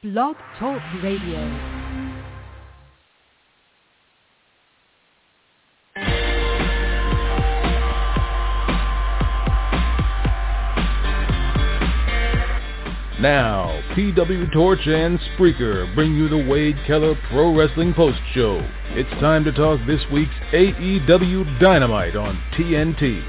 Blog Talk Radio. Now, PW Torch and Spreaker bring you the Wade Keller Pro Wrestling Post Show. It's time to talk this week's AEW Dynamite on TNT.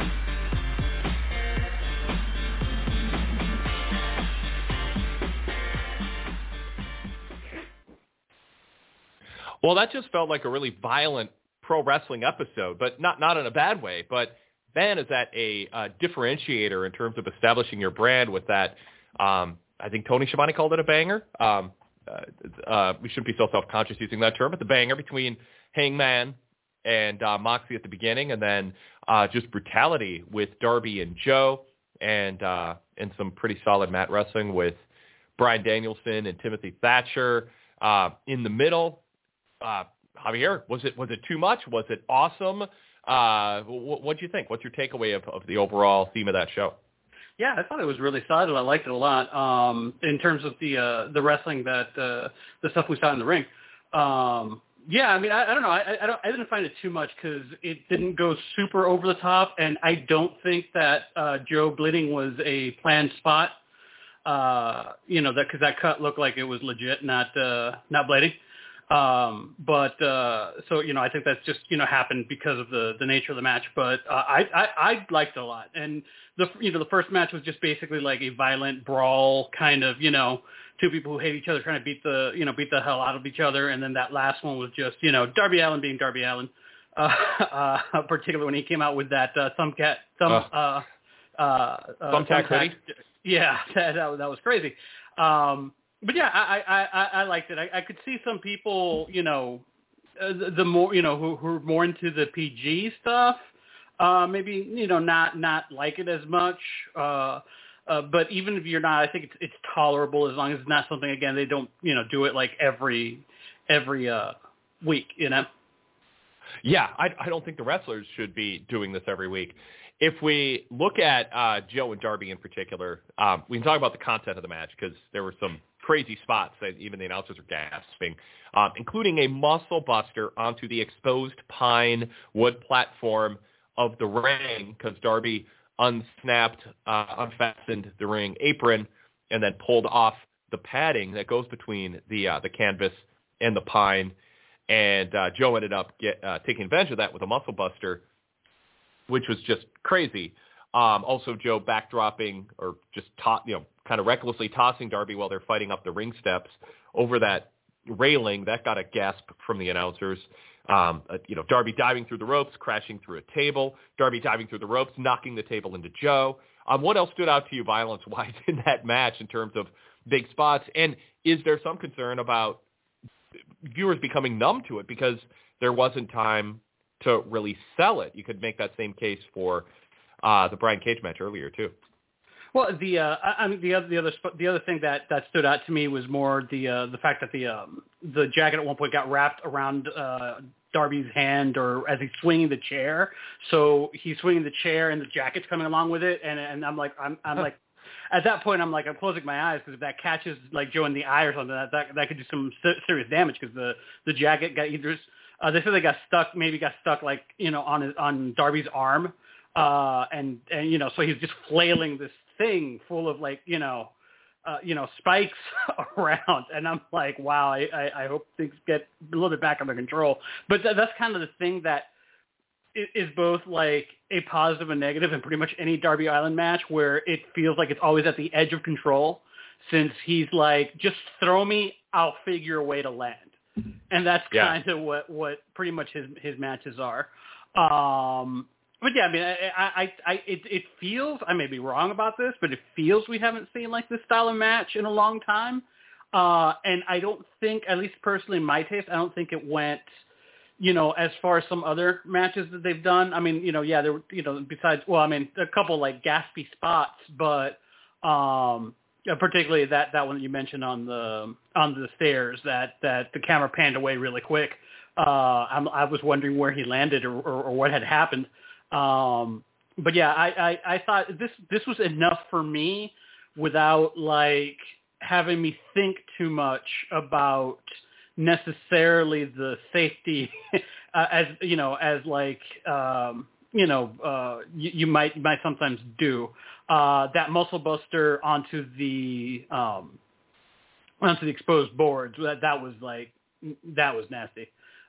Well, that just felt like a really violent pro wrestling episode, but not in a bad way. But man, is that a differentiator in terms of establishing your brand with that? I think Tony Schiavone called it a banger. We shouldn't be so self-conscious using that term, but the banger between Hangman and Moxley at the beginning, and then just brutality with Darby and Joe, and some pretty solid mat wrestling with Bryan Danielson and Timothy Thatcher in the middle. Javier, was it too much? Was it awesome? What do you think? What's your takeaway of the overall theme of that show? Yeah, I thought it was really solid. I liked it a lot in terms of the wrestling that the stuff we saw in the ring. Yeah, I mean, I don't know. I didn't find it too much because it didn't go super over the top, and I don't think that Joe bleeding was a planned spot. Because that cut looked like it was legit, not bleeding. I think that's just, happened because of the nature of the match, but, I liked it a lot. And the first match was just basically like a violent brawl kind of, two people who hate each other trying to beat the hell out of each other. And then that last one was just, Darby Allin being Darby Allin, particularly when he came out with that, thumbtack hoodie. Yeah, that was crazy. But yeah, I liked it. I could see some people, the more, who are more into the PG stuff, maybe, not like it as much. But even if you're not, I think it's tolerable as long as it's not something, again, they don't, do it like every week, Yeah, I don't think the wrestlers should be doing this every week. If we look at Joe and Darby in particular, we can talk about the content of the match because there were some crazy spots that even the announcers are gasping, including a muscle buster onto the exposed pine wood platform of the ring because Darby unfastened the ring apron and then pulled off the padding that goes between the canvas and the pine, and Joe ended up taking advantage of that with a muscle buster, which was just crazy. Also, Joe backdropping or just kind of recklessly tossing Darby while they're fighting up the ring steps over that railing. That got a gasp from the announcers. Darby diving through the ropes, crashing through a table. Darby diving through the ropes, knocking the table into Joe. What else stood out to you violence-wise in that match in terms of big spots? And is there some concern about viewers becoming numb to it because there wasn't time to really sell it? You could make that same case for the Brian Cage match earlier too. Well, the other thing that stood out to me was more the fact that the jacket at one point got wrapped around Darby's hand, or as he's swinging the chair. So he's swinging the chair and the jacket's coming along with it, and I'm like at that point I'm closing my eyes because if that catches like Joe in the eye or something, that could do some serious damage because the jacket got either. They said they got stuck like, on Darby's arm. And so he's just flailing this thing full of like, spikes around. And I'm like, wow, I hope things get a little bit back under control. But that's kind of the thing that is both like a positive and negative in pretty much any Darby Allin match, where it feels like it's always at the edge of control, since he's like, just throw me, I'll figure a way to land. And that's kind of what pretty much his matches are. But yeah, I mean, it feels, I may be wrong about this, but it feels we haven't seen like this style of match in a long time. And I don't think, at least personally in my taste, I don't think it went, as far as some other matches that they've done. I mean, there were, besides, a couple like gaspy spots, but particularly that one that you mentioned on the stairs that the camera panned away really quick. I was wondering where he landed or what had happened. But yeah, I thought this was enough for me without like having me think too much about necessarily the safety as like you might sometimes do that muscle buster onto the exposed boards. That was nasty.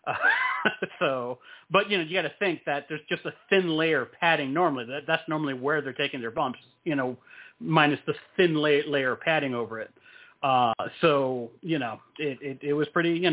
So, but you got to think that there's just a thin layer of padding normally. That's normally where they're taking their bumps, minus the thin layer of padding over it. So, it was pretty,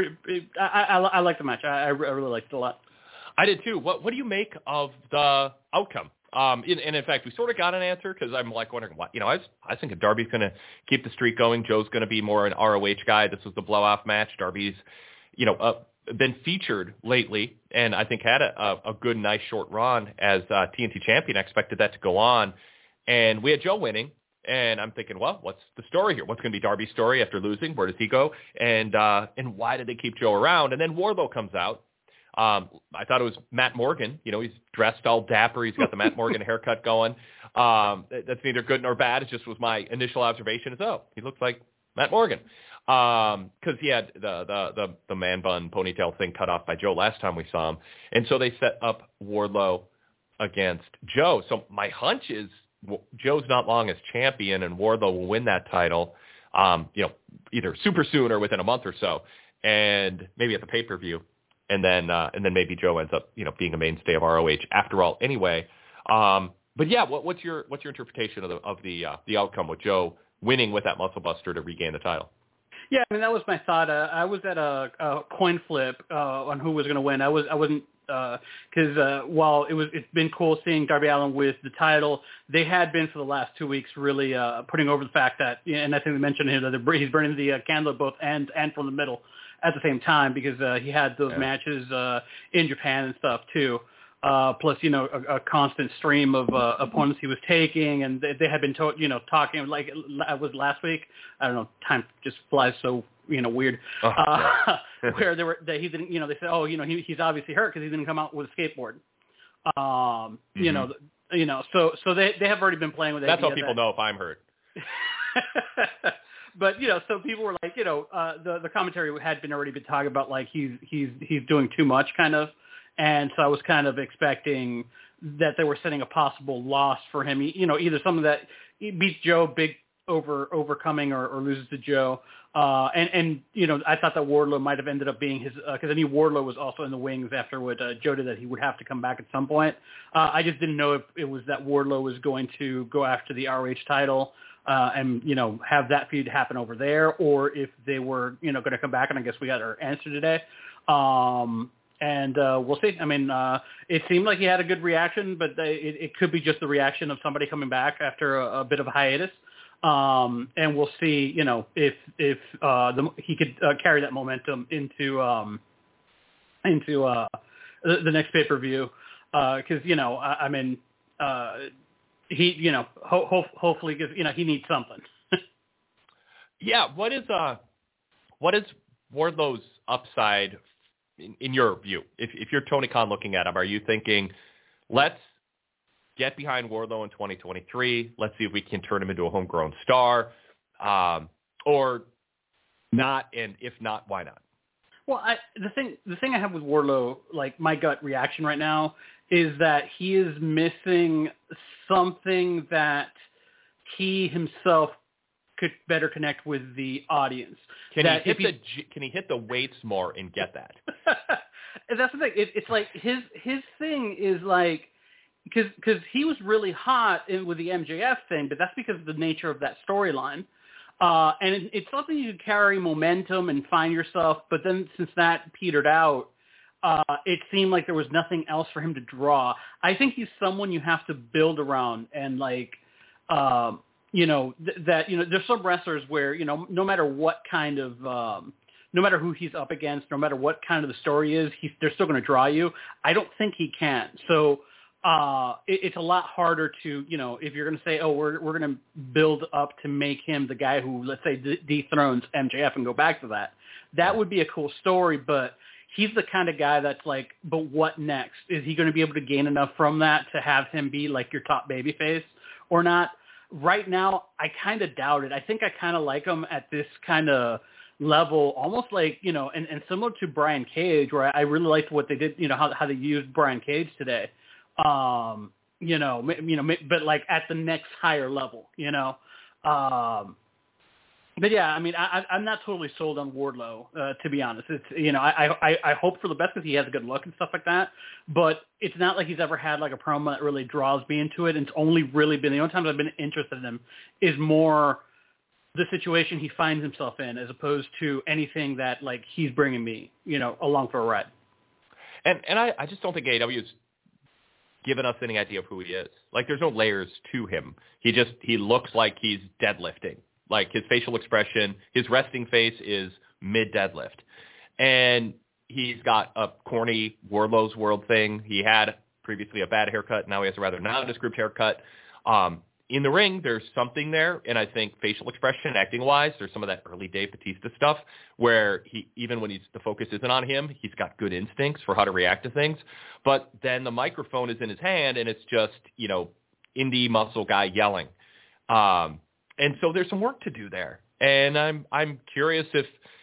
I liked the match. I really liked it a lot. I did too. What do you make of the outcome? And in fact, we sort of got an answer because I'm like wondering what, I think if Darby's going to keep the streak going, Joe's going to be more an ROH guy. This was the blow-off match. Darby's, been featured lately and I think had a good, nice short run as TNT champion. I expected that to go on. And we had Joe winning. And I'm thinking, well, what's the story here? What's going to be Darby's story after losing? Where does he go? And why did they keep Joe around? And then Wardlow comes out. I thought it was Matt Morgan. He's dressed all dapper. He's got the Matt Morgan haircut going. That's neither good nor bad. It just was my initial observation is, he looks like Matt Morgan. Because he had the man bun ponytail thing cut off by Joe last time we saw him. And so they set up Wardlow against Joe. So my hunch is Joe's not long as champion and Wardlow will win that title, either super soon or within a month or so, and maybe at the pay-per-view. And then maybe Joe ends up, being a mainstay of ROH after all anyway. But yeah, what's your interpretation of the outcome with Joe winning with that muscle buster to regain the title? Yeah, I mean, that was my thought. I was at a coin flip on who was going to win. I wasn't because while it's been cool seeing Darby Allin with the title, they had been for the last 2 weeks really putting over the fact that, and I think we mentioned here that he's burning the candle at both ends and from the middle at the same time because he had those matches in Japan and stuff too. Plus, a constant stream of opponents he was taking, and they had been talking like it was last week. I don't know, time just flies so weird. Where he didn't, they said, he's obviously hurt because he didn't come out with a skateboard. So they have already been playing with it. That's how people know if I'm hurt. But so people were like, the commentary had already been talking about like he's doing too much kind of. And so I was kind of expecting that they were setting a possible loss for him. Either something that beats Joe big overcoming or loses to Joe. And I thought that Wardlow might have ended up being his, because I knew Wardlow was also in the wings after what Joe did, that he would have to come back at some point. I just didn't know if it was that Wardlow was going to go after the ROH title and, have that feud happen over there, or if they were, going to come back. And I guess we got our answer today. And we'll see. I mean, it seemed like he had a good reaction, but it could be just the reaction of somebody coming back after a bit of a hiatus. And we'll see, if he could carry that momentum into the next pay-per-view. Because I mean, he hopefully he needs something. Yeah. What is Wardlow's upside? In your view, if you're Tony Khan looking at him, are you thinking, let's get behind Wardlow in 2023, let's see if we can turn him into a homegrown star, or not, and if not, why not? Well, the thing I have with Wardlow, like my gut reaction right now, is that he is missing something that he himself could better connect with the audience. Can he hit the weights more and get that? That's the thing. It's like his thing is like, because he was really hot with the MJF thing, but that's because of the nature of that storyline. And it's something you can carry momentum and find yourself, but then since that petered out, it seemed like there was nothing else for him to draw. I think he's someone you have to build around, and like, there's some wrestlers where, no matter what kind of, no matter who he's up against, no matter what kind of the story is, they're still going to draw you. I don't think he can. So it's a lot harder to, if you're going to say, we're going to build up to make him the guy who, let's say, dethrones MJF and go back to that. That would be a cool story, but he's the kind of guy that's like, but what next? Is he going to be able to gain enough from that to have him be like your top babyface or not? right now, I kind of doubt it. I think I kind of like him at this kind of level, almost like, and similar to Brian Cage, where I really liked what they did, how they used Brian Cage today. But like at the next higher level, But yeah, I mean, I'm not totally sold on Wardlow, to be honest. It's, I hope for the best because he has a good look and stuff like that. But it's not like he's ever had like a promo that really draws me into it. And it's only really been, the only times I've been interested in him is more the situation he finds himself in, as opposed to anything that like he's bringing me, along for a ride. And I just don't think AEW is given us any idea of who he is. Like, there's no layers to him. He looks like he's deadlifting. Like, his facial expression, his resting face is mid-deadlift. And he's got a corny Wardlow's World thing. He had previously a bad haircut. Now he has a rather nondescript haircut. In the ring, there's something there. And I think facial expression, acting-wise, there's some of that early Dave Bautista stuff where even when the focus isn't on him, he's got good instincts for how to react to things. But then the microphone is in his hand, and it's just, indie muscle guy yelling. And so there's some work to do there. And I'm curious if,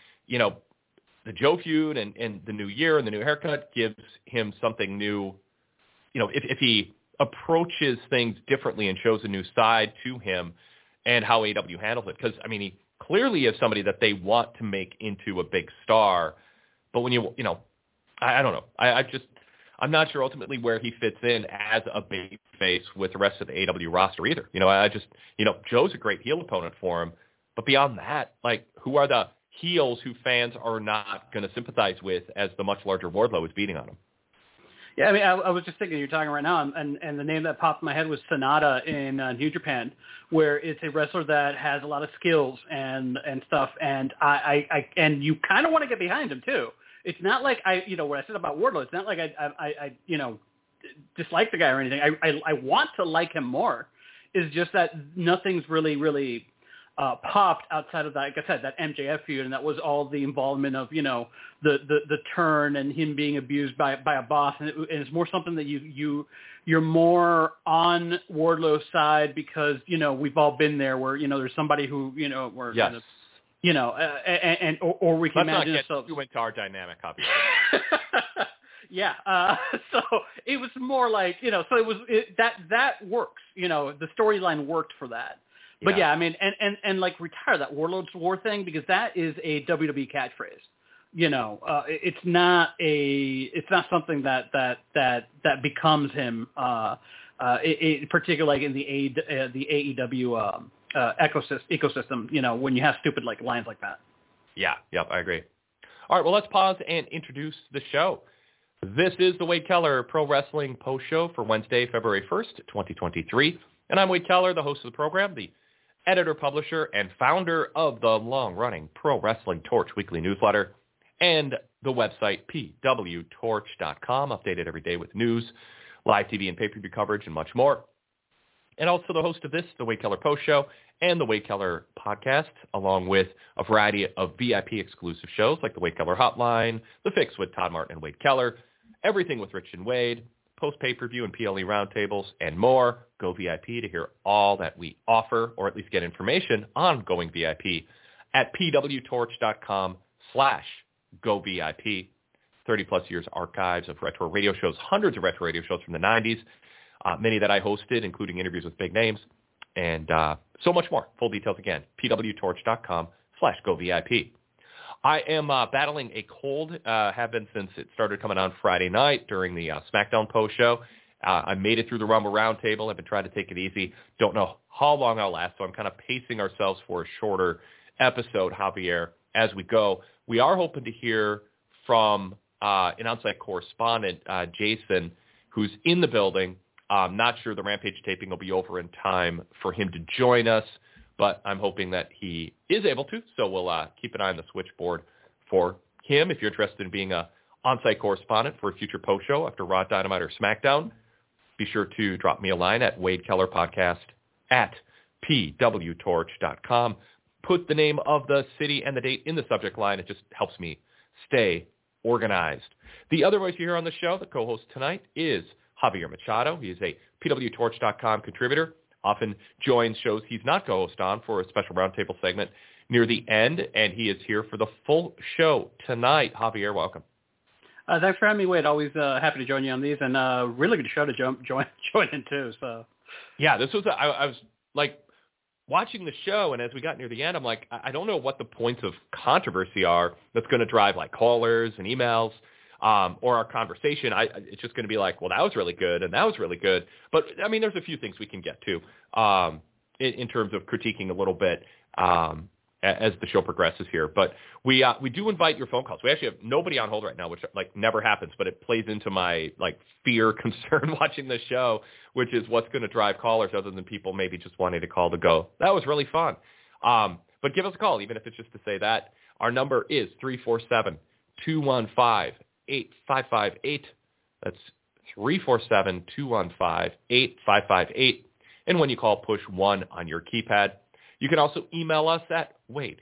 the Joe feud and the new year and the new haircut gives him something new, if he approaches things differently and shows a new side to him and how AEW handles it. Because, I mean, he clearly is somebody that they want to make into a big star. But when I don't know. I'm not sure ultimately where he fits in as a baby face with the rest of the AEW roster either. Joe's a great heel opponent for him. But beyond that, like, who are the heels who fans are not going to sympathize with as the much larger Wardlow is beating on him? Yeah, I mean, I was just thinking, you're talking right now, and the name that popped in my head was Sonata in New Japan, where it's a wrestler that has a lot of skills and stuff, and and you kind of want to get behind him too. It's not like what I said about Wardlow, it's not like I dislike the guy or anything. I want to like him more. It's just that nothing's really popped outside of that, like I said, that MJF feud, and that was all the involvement of, the turn and him being abused by a boss. And it's more something that you're more on Wardlow's side because, we've all been there where, there's somebody who, where, yes. Or we can imagine ourselves. Let's not get too into our dynamic, Javier. Yeah. So it was more like, so it was that works, the storyline worked for that. But yeah, I mean, and like retire that Warlord's War thing, because that is a WWE catchphrase. It's not something that becomes him, particularly like in the AEW ecosystem. When you have stupid like lines like that. Yeah. Yep. I agree. All right. Well, let's pause and introduce the show. This is the Wade Keller Pro Wrestling Post Show for Wednesday, February 1st, 2023. And I'm Wade Keller, the host of the program, the editor, publisher, and founder of the long-running Pro Wrestling Torch weekly newsletter and the website pwtorch.com, updated every day with news, live TV and pay-per-view coverage, and much more. And also the host of this, the Wade Keller Post Show, and the Wade Keller Podcast, along with a variety of VIP exclusive shows like the Wade Keller Hotline, The Fix with Todd Martin and Wade Keller, Everything with Rich and Wade, post-pay-per-view and PLE roundtables, and more. Go VIP to hear all that we offer, or at least get information on going VIP at pwtorch.com/govip. 30-plus years archives of retro radio shows, hundreds of retro radio shows from the 90s, many that I hosted, including interviews with big names, and so much more. Full details again, pwtorch.com/govip. I am battling a cold, have been since it started coming on Friday night during the SmackDown post show. I made it through the Rumble Roundtable. I've been trying to take it easy. Don't know how long I'll last, so I'm kind of pacing ourselves for a shorter episode, Javier, as we go. We are hoping to hear from an on-site correspondent, Jason, who's in the building. I'm not sure the Rampage taping will be over in time for him to join us, but I'm hoping that he is able to, so we'll keep an eye on the switchboard for him. If you're interested in being an on-site correspondent for a future post show after Raw, Dynamite, or SmackDown, be sure to drop me a line at wadekellerpodcast@pwtorch.com. Put the name of the city and the date in the subject line. It just helps me stay organized. The other voice you hear on the show, the co-host tonight, is Javier Machado. He is a pwtorch.com contributor often joins shows he's not co-host on for a special roundtable segment near the end, and he is here for the full show tonight. Javier, welcome. Thanks for having me, Wade. Always happy to join you on these, and really good show to join in too. So, yeah, this was I was like watching the show, and as we got near the end, I'm like, I don't know what the points of controversy are that's going to drive like callers and emails or our conversation. It's just going to be like, well, that was really good, and that was really good. But I mean, there's a few things we can get to in terms of critiquing a little bit. As the show progresses here. But we do invite your phone calls. We actually have nobody on hold right now, which like never happens, but it plays into my like fear, concern watching the show, which is what's going to drive callers other than people maybe just wanting to call to go, that was really fun. But give us a call, even if it's just to say that. Our number is 347-215-8558. That's 347-215-8558. And when you call, push 1 on your keypad. You can also email us at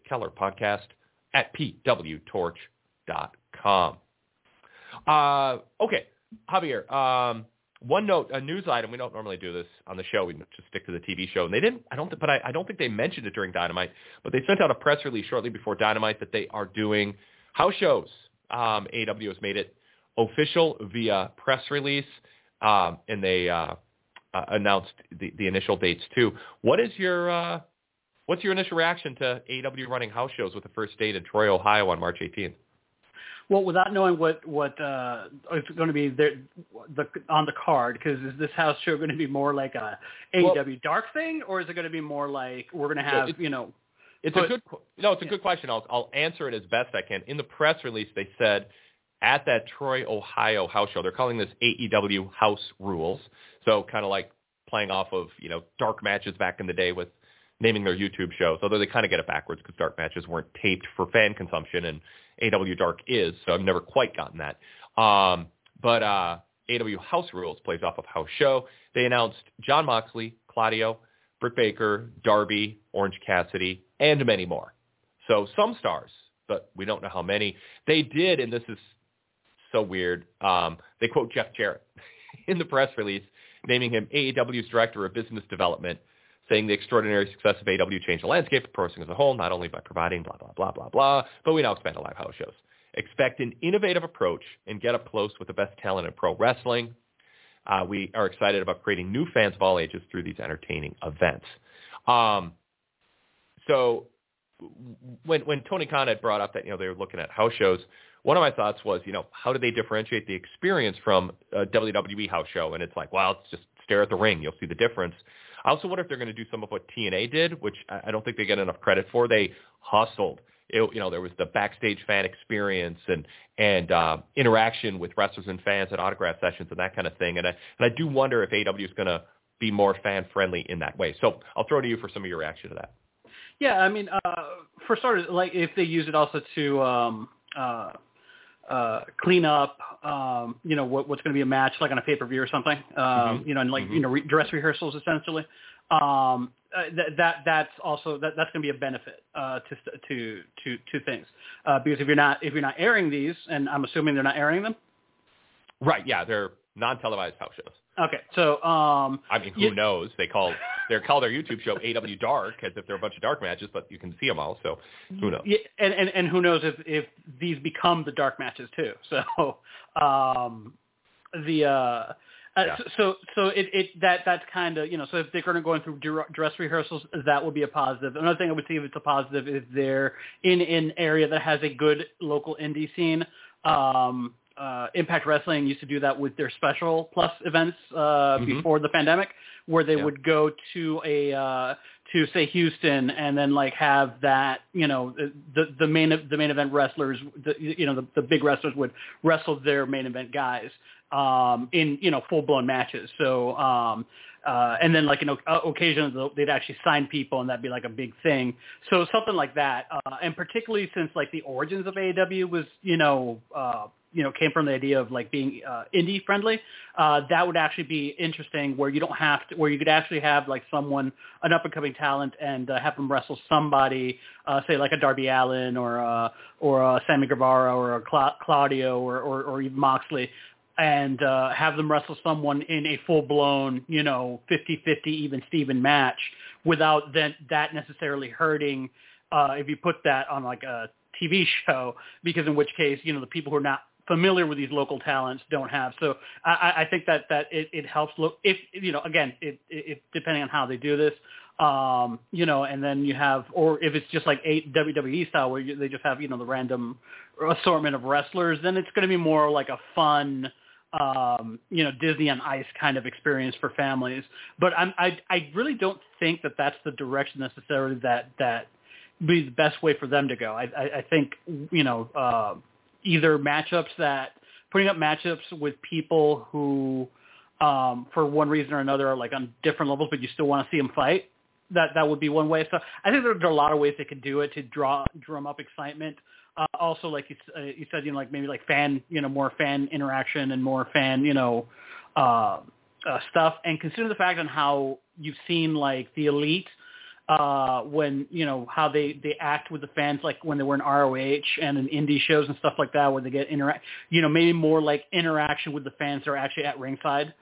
wadekellerpodcast@pwtorch.com. Okay, Javier, one note, a news item. We don't normally do this on the show. We just stick to the TV show. And they didn't, I don't think they mentioned it during Dynamite, but they sent out a press release shortly before Dynamite that they are doing house shows. AEW has made it official via press release, and they announced the initial dates too. What's your initial reaction to AEW running house shows with the first date in Troy, Ohio on March 18th? Well, without knowing what it's going to be there, on the card, because is this house show going to be more like a AEW Dark thing, or is it going to be more like we're going to have, It's a good question. I'll answer it as best I can. In the press release, they said at that Troy, Ohio house show, they're calling this AEW House Rules. So kind of like playing off of, dark matches back in the day with naming their YouTube shows, although they kind of get it backwards because dark matches weren't taped for fan consumption, and AEW Dark is, so I've never quite gotten that. But AEW House Rules plays off of House Show. They announced Jon Moxley, Claudio, Britt Baker, Darby, Orange Cassidy, and many more. So some stars, but we don't know how many. They did, and this is so weird, they quote Jeff Jarrett in the press release, naming him AEW's Director of Business Development, saying the extraordinary success of AEW changed the landscape of pro wrestling as a whole, not only by providing blah, blah, blah, blah, blah, but we now expand to live house shows. Expect an innovative approach and get up close with the best talent in pro wrestling. We are excited about creating new fans of all ages through these entertaining events. So when Tony Khan had brought up that, they were looking at house shows, one of my thoughts was, how do they differentiate the experience from a WWE house show? And it's like, well, it's just stare at the ring. You'll see the difference. I also wonder if they're going to do some of what TNA did, which I don't think they get enough credit for. They hustled. There was the backstage fan experience and interaction with wrestlers and fans at autograph sessions and that kind of thing. And I do wonder if AEW is going to be more fan-friendly in that way. So I'll throw to you for some of your reaction to that. Yeah, I mean, for starters, like if they use it also to clean up, what's going to be a match like on a pay-per-view or something, dress rehearsals essentially. That's also that's going to be a benefit to things because if you're not airing these, and I'm assuming they're not airing them. Right. Yeah, they're non-televised house shows. Okay, so who knows? They call their YouTube show AEW Dark as if they're a bunch of dark matches, but you can see them all. So who knows? Yeah, and who knows if these become the dark matches too? So that's kind of so if they're going to go through dress rehearsals, that will be a positive. Another thing I would see if it's a positive is they're in an area that has a good local indie scene. Impact Wrestling used to do that with their Special Plus events before the pandemic, where they would go to to say Houston and then like have that the main event wrestlers the big wrestlers would wrestle their main event guys in full blown matches. So and then occasionally they'd actually sign people and that'd be like a big thing. So something like that, and particularly since like the origins of AEW was came from the idea of like being indie friendly, that would actually be interesting where you could actually have like an up and coming talent and have them wrestle somebody, say like a Darby Allin or a Sammy Guevara or a Claudio or even Moxley and have them wrestle someone in a full-blown, 50-50 even Steven match without that necessarily hurting if you put that on like a TV show, because in which case, the people who are not familiar with these local talents don't have. So I think that it helps look, if, again, it depending on how they do this, and then you have, or if it's just like WWE style where they just have, the random assortment of wrestlers, then it's going to be more like a fun, Disney on Ice kind of experience for families. But I really don't think that that's the direction necessarily that be the best way for them to go. I think, either putting up matchups with people who, for one reason or another, are like on different levels, but you still want to see them fight. That would be one way. So I think there are a lot of ways they could do it to drum up excitement. Also, like you said, like maybe like fan, more fan interaction and more fan, stuff. And consider the fact on how you've seen like the Elite, when, how they act with the fans, like when they were in ROH and in indie shows and stuff like that, where they get maybe more like interaction with the fans that are actually at ringside,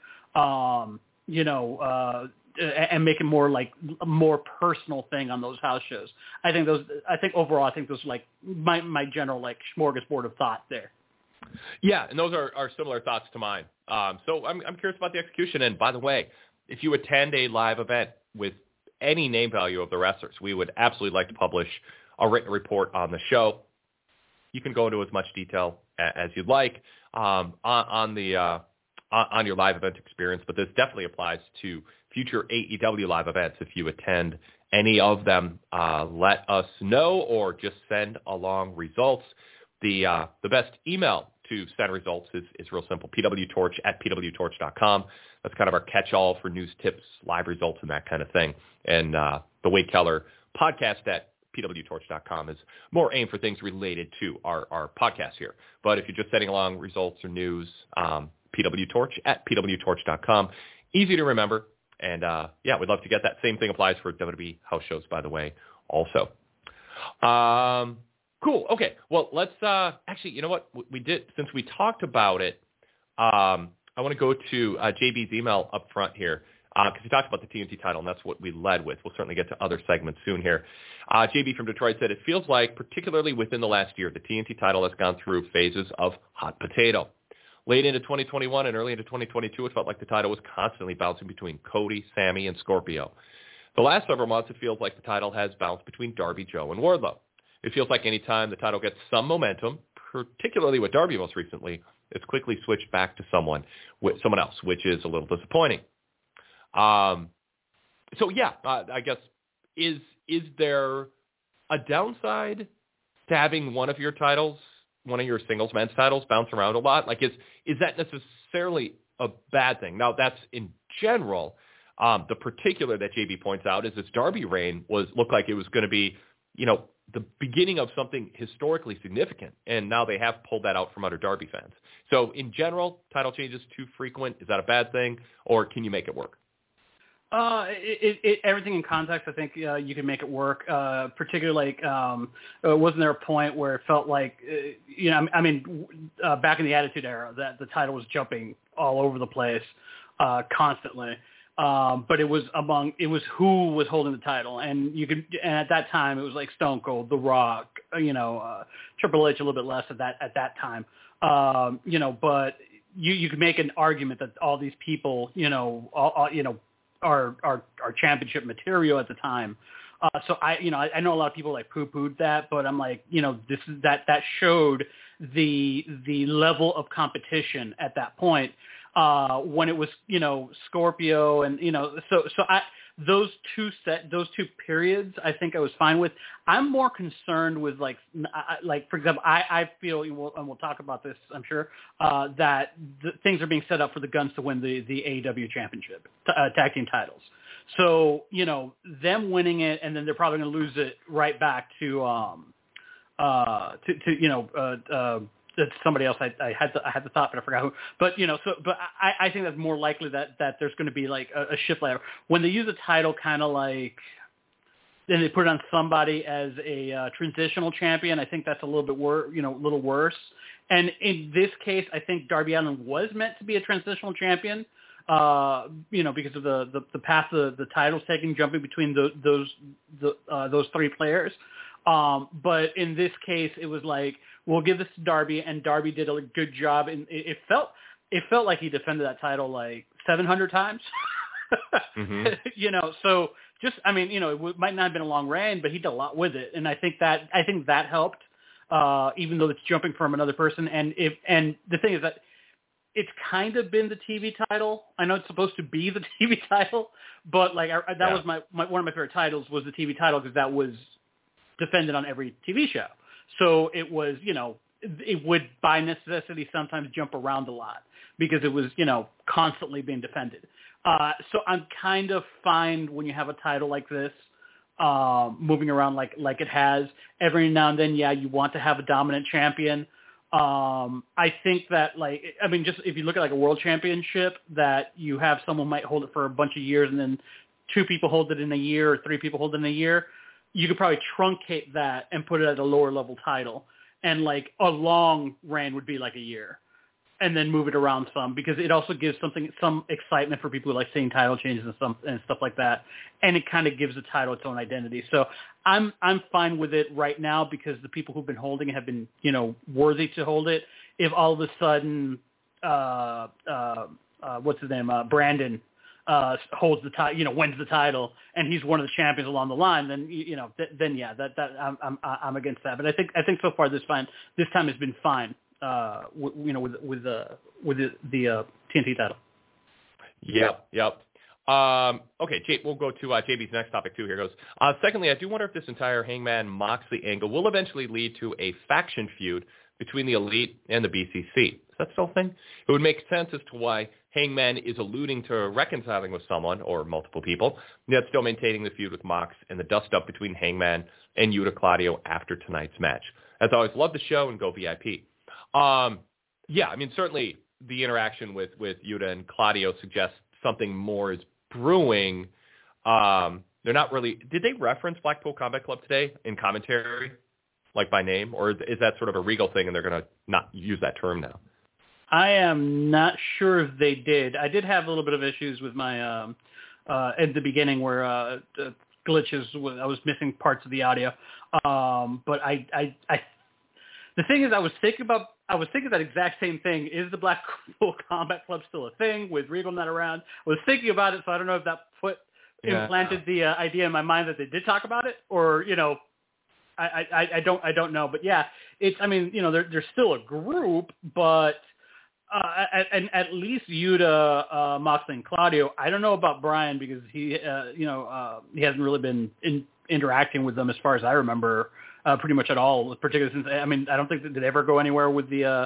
and make it more like a more personal thing on those house shows. I think overall, those are like my general like smorgasbord of thought there. Yeah, and those are similar thoughts to mine. So I'm curious about the execution. And by the way, if you attend a live event with any name value of the wrestlers, we would absolutely like to publish a written report on the show. You can go into as much detail as you'd like on your live event experience, but this definitely applies to future AEW live events. If you attend any of them, let us know or just send along results. The best email to send results is real simple, pwtorch@pwtorch.com. That's kind of our catch-all for news, tips, live results, and that kind of thing. And the Wade Keller podcast at pwtorch.com is more aimed for things related to our podcast here. But if you're just sending along results or news, pwtorch@pwtorch.com. Easy to remember. And, we'd love to get that. Same thing applies for WWE house shows, by the way, also. Cool. Okay. Well, let's actually, you know what? We did, since we talked about it, I want to go to JB's email up front here because he talked about the TNT title, and that's what we led with. We'll certainly get to other segments soon here. JB from Detroit said, it feels like, particularly within the last year, the TNT title has gone through phases of hot potato. Late into 2021 and early into 2022, it felt like the title was constantly bouncing between Cody, Sammy, and Scorpio. The last several months, it feels like the title has bounced between Darby, Joe, and Wardlow. It feels like any time the title gets some momentum, particularly with Darby most recently, it's quickly switched back to someone else, which is a little disappointing. I guess, is there a downside to having one of your singles men's titles bounce around a lot? Like, is that necessarily a bad thing? Now, that's in general. The particular that JB points out is this Darby reign looked like it was going to be, the beginning of something historically significant, and now they have pulled that out from under Darby fans. So, in general, title changes too frequent. Is that a bad thing, or can you make it work? Everything in context, I think you can make it work. Particularly, wasn't there a point where it felt like, back in the Attitude Era, that the title was jumping all over the place constantly. But it was who was holding the title, and at that time it was like Stone Cold, The Rock, Triple H a little bit less at that time. But you could make an argument that all these people, are championship material at the time. So I know a lot of people like poo-pooed that, but I'm like, this is that showed the level of competition at that point. When it was, Scorpio and, those two periods, I think I was fine with. I'm more concerned with for example, I feel, and we'll talk about this, I'm sure, that things are being set up for the Guns to win the AEW championship, tag team titles. So, them winning it, and then they're probably going to lose it right back to somebody else. I had the thought, but I forgot who. But I think that's more likely that there's going to be like a shift later when they use a title kind of like then they put it on somebody as a transitional champion. I think that's a little bit little worse. And in this case, I think Darby Allin was meant to be a transitional champion, because of the path the title's taking, jumping between those three players. But in this case, it was like, we'll give this to Darby, and Darby did a good job. And it felt like he defended that title like 700 times. Mm-hmm. So just, it might not have been a long reign, but he did a lot with it. And I think that helped, even though it's jumping from another person. And the thing is that it's kind of been the TV title. I know it's supposed to be the TV title, but like that was one of my favorite titles was the TV title, because that was defended on every TV show. So it was, it would by necessity sometimes jump around a lot because it was, constantly being defended. So I'm kind of fine when you have a title like this, moving around like it has. Every now and then, you want to have a dominant champion. I think that just if you look at like a world championship, that you have someone might hold it for a bunch of years and then 2 people hold it in a year or 3 people hold it in a year, you could probably truncate that and put it at a lower level title. And like a long reign would be like a year, and then move it around some, because it also gives some excitement for people who like seeing title changes and stuff like that. And it kind of gives the title its own identity. So I'm fine with it right now, because the people who've been holding it have been, worthy to hold it. If all of a sudden, what's his name? Brandon, holds the title, wins the title, and he's one of the champions along the line, then I'm against that. But I think so far this time has been fine. With the TNT title. Yep. Okay, Jay, we'll go to JB's next topic too. Here goes. Secondly, I do wonder if this entire Hangman Moxley angle will eventually lead to a faction feud between the Elite and the BCC. Is that still a thing? It would make sense as to why Hangman is alluding to reconciling with someone or multiple people, yet still maintaining the feud with Mox and the dust-up between Hangman and Yuta Claudio after tonight's match. As always, love the show and go VIP. Certainly the interaction with Yuta and Claudio suggests something more is brewing. They're not really. Did they reference Blackpool Combat Club today in commentary, like by name, or is that sort of a Regal thing and they're going to not use that term now? I am not sure if they did. I did have a little bit of issues with my at the beginning where glitches. I was missing parts of the audio, but I the thing is, I was thinking that exact same thing. Is the Blackpool Combat Club still a thing with Regal not around? I was thinking about it, so I don't know if that implanted the idea in my mind that they did talk about it, or I don't know. But yeah, it's they're still a group, but at least Yuta, Moxley, and Claudio. I don't know about Brian, because he he hasn't really been interacting with them as far as I remember. Pretty much at all, particularly since I don't think that they ever go anywhere with the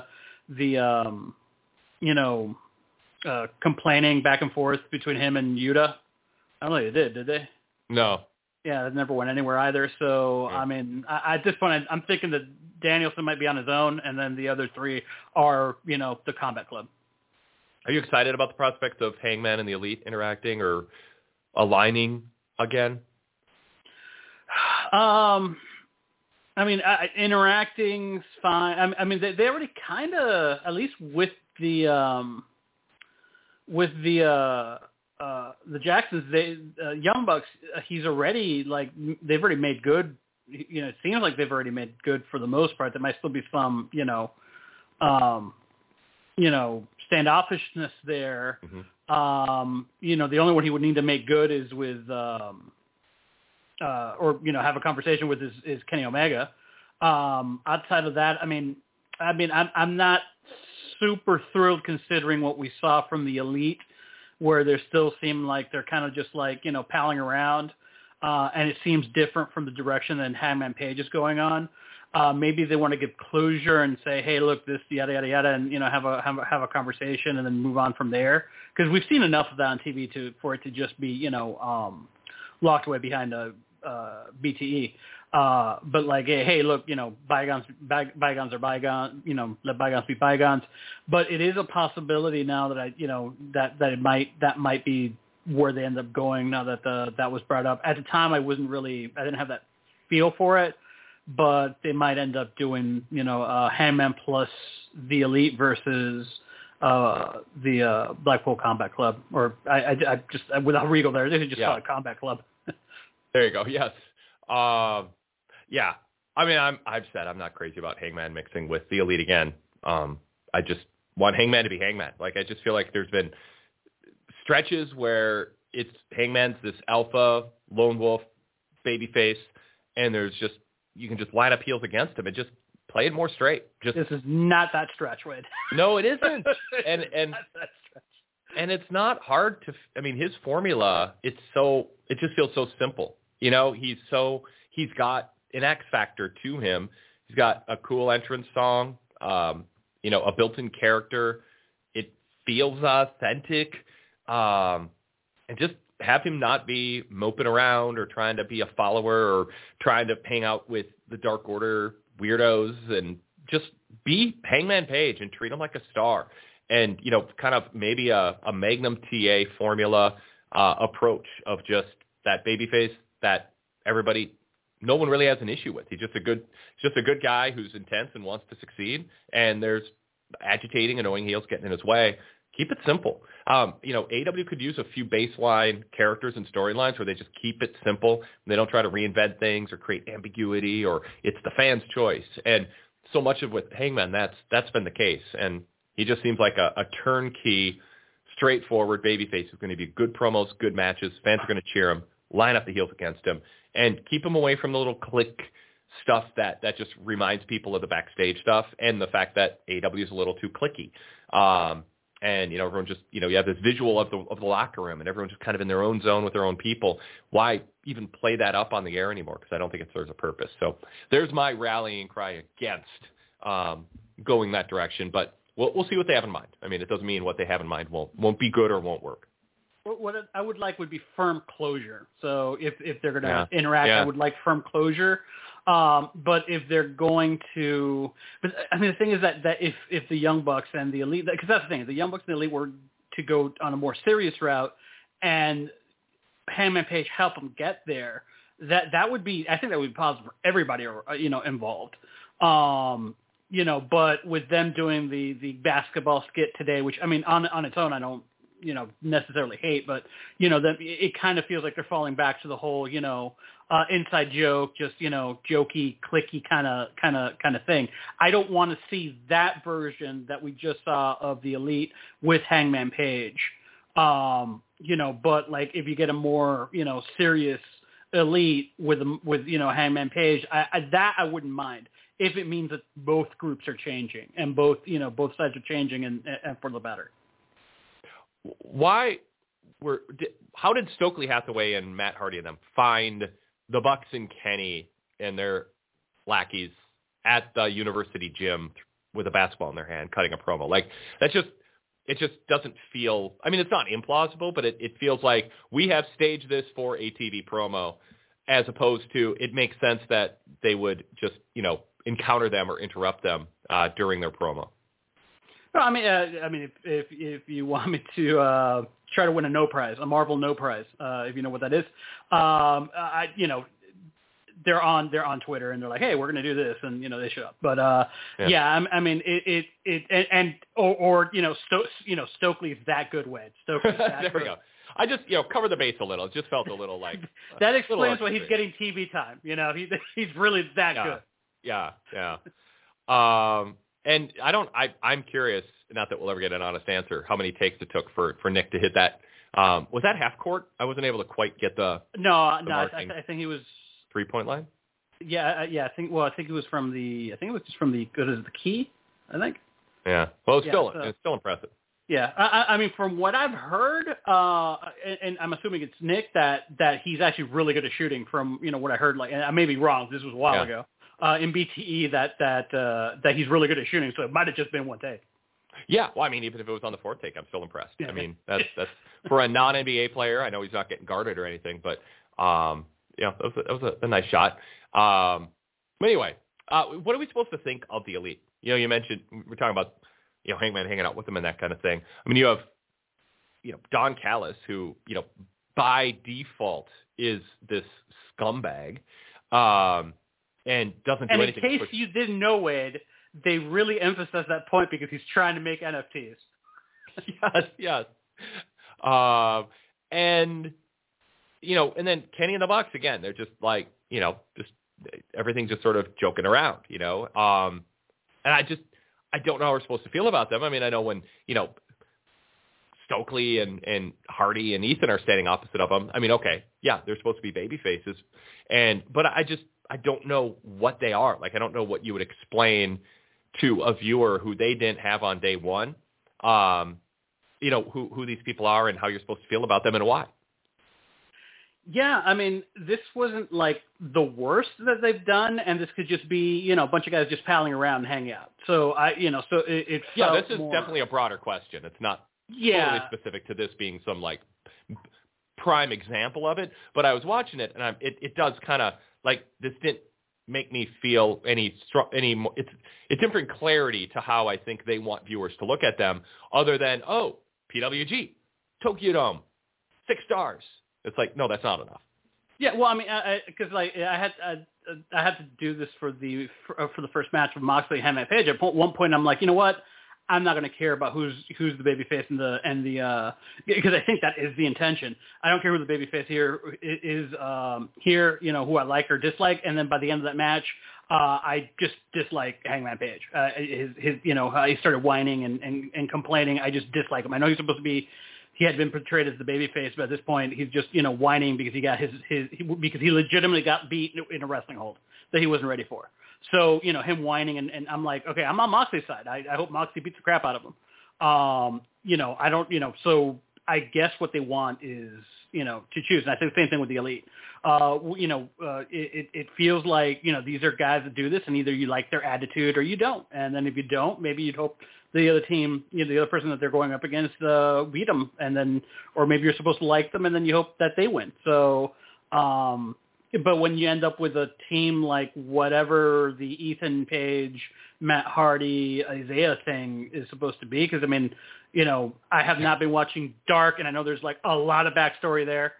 complaining back and forth between him and Yuta. I don't think they did they? No. Yeah, it never went anywhere either. So yeah. At this point, I'm thinking that Danielson might be on his own, and then the other 3 are the Combat Club. Are you excited about the prospect of Hangman and the Elite interacting or aligning again? Interacting's fine. They already kind of, at least with the Jacksons, Young Bucks, he's already they've already made good. It seems like they've already made good for the most part. There might still be some, standoffishness there. Mm-hmm. The only one he would need to make good is with. Have a conversation with is Kenny Omega. Outside of that, I'm not super thrilled considering what we saw from the Elite, where they still seem like they're kind of just palling around, and it seems different from the direction that Hangman Page is going on. Maybe they want to give closure and say, hey, look, this yada yada yada, and have a conversation and then move on from there, because we've seen enough of that on TV for it to just be locked away behind a BTE. But hey, look, bygones are bygones, let bygones be bygones. But it is a possibility now that that might be where they end up going now that that was brought up. At the time, I didn't have that feel for it, but they might end up doing, Hangman plus the Elite versus the Blackpool Combat Club, or I just without Regal there, they just call it Combat Club. There you go. Yes. Yeah. I mean, I've said I'm not crazy about Hangman mixing with the Elite again. I just want Hangman to be Hangman. Like, I just feel like there's been stretches where it's Hangman's this alpha lone wolf babyface, and you can just line up heels against him and just play it more straight. This is not that stretch, Wade. No, it isn't. And not that stretch. And it's not hard to. I mean, his formula. It just feels so simple. He's got an X factor to him. He's got a cool entrance song. A built-in character. It feels authentic. And just have him not be moping around or trying to be a follower or trying to hang out with the Dark Order weirdos, and just be Hangman Page and treat him like a star. And, kind of maybe a Magnum TA formula approach of just that babyface that no one really has an issue with. He's just a good guy who's intense and wants to succeed. And there's agitating, annoying heels getting in his way. Keep it simple. AEW could use a few baseline characters and storylines where they just keep it simple. And they don't try to reinvent things or create ambiguity, or it's the fans' choice. And so much of with Hangman, that's been the case. And he just seems like a turnkey, straightforward babyface who's going to be good promos, good matches. Fans are going to cheer him, line up the heels against him, and keep him away from the little click stuff that just reminds people of the backstage stuff, and the fact that AEW is a little too clicky. And, everyone just, you have this visual of the locker room, and everyone's just kind of in their own zone with their own people. Why even play that up on the air anymore? Because I don't think it serves a purpose. So there's my rallying cry against going that direction. But we'll see what they have in mind. I mean, it doesn't mean what they have in mind won't be good or won't work. What I would like would be firm closure. So if they're going to interact, I would like firm closure. But if they're going to, the thing is that if the Young Bucks and the Elite, because that's the thing, if the Young Bucks and the Elite were to go on a more serious route, and Hangman Page help them get there, that would be, I think that would be positive for everybody, involved. But with them doing the basketball skit today, which on its own I don't necessarily hate, but it kind of feels like they're falling back to the whole inside joke, just jokey, clicky kind of thing. I don't want to see that version that we just saw of the Elite with Hangman Page. But like if you get a more serious Elite with Hangman Page, I wouldn't mind if it means that both groups are changing and both sides are changing and for the better. How did Stokely Hathaway and Matt Hardy and them find the Bucks and Kenny and their lackeys at the university gym with a basketball in their hand, cutting a promo? Like, it just doesn't feel, it's not implausible, but it feels like we have staged this for a TV promo, as opposed to it makes sense that they would just, encounter them or interrupt them during their promo. No, if you want me to try to win a Marvel no prize, if you know what that is, they're on Twitter and they're like, hey, we're going to do this, and they show up. But Stokely's that good, Wade. Stokely's that there good. We go. I just cover the base a little. It just felt a little like that explains why he's getting TV time. He's really that good. Yeah. And I'm curious, not that we'll ever get an honest answer, how many takes it took for Nick to hit that. Was that half court? I wasn't able to quite get the I think he was 3-point line. Yeah. I think it was from the key, I think. Yeah. Well, it's still impressive. Yeah. From what I've heard, and I'm assuming it's Nick, that he's actually really good at shooting from, what I heard, and I may be wrong. This was a while ago. In BTE that he's really good at shooting, so it might have just been one take. Yeah, well, even if it was on the fourth take, I'm still impressed. Yeah. That's for a non-NBA player. I know he's not getting guarded or anything, but that was a nice shot. But anyway, what are we supposed to think of the Elite? You mentioned we're talking about Hangman hanging out with them and that kind of thing. You have Don Callis, who, by default is this scumbag, and doesn't do anything. And in case you didn't know, Wade, they really emphasize that point because he's trying to make NFTs. Yes. And then Kenny and the Bucks, again, they're just like, just everything's just sort of joking around, and I don't know how we're supposed to feel about them. I mean, I know when, Stokely and Hardy and Ethan are standing opposite of them. I mean, okay, yeah, they're supposed to be baby faces, but I don't know what they are. Like, I don't know what you would explain to a viewer who they didn't have on day one, who these people are and how you're supposed to feel about them and why. Yeah, I mean, this wasn't like the worst that they've done, and this could just be, a bunch of guys just palling around and hanging out. So it felt this is more... definitely a broader question. It's not totally specific to this being some like prime example of it. But I was watching it, and it does kind of like, this didn't make me feel any more. It's different clarity to how I think they want viewers to look at them, other than PWG, Tokyo Dome, 6 stars. It's like, no, that's not enough. Yeah, well, I mean, because I had to do this for the first match of Moxley and Hangman Page. At one point, I'm like, you know what? I'm not going to care about who's the babyface and the because I think that is the intention. I don't care who the babyface here is here, who I like or dislike. And then by the end of that match, I just dislike Hangman Page. His how he started whining and complaining. I just dislike him. I know he's supposed to be. He had been portrayed as the babyface, but at this point, he's just whining because he got because he legitimately got beat in a wrestling hold that he wasn't ready for. So him whining and I'm like, okay, I'm on Moxley's side. I hope Moxley beats the crap out of him. I don't so I guess what they want is to choose. And I think the same thing with the Elite. It feels like these are guys that do this, and either you like their attitude or you don't. And then if you don't, maybe you'd hope the other team, the other person that they're going up against, beat them, and then, or maybe you're supposed to like them, and then you hope that they win. So, but when you end up with a team like whatever the Ethan Page, Matt Hardy, Isaiah thing is supposed to be, because I mean, I have not been watching Dark, and I know there's like a lot of backstory there.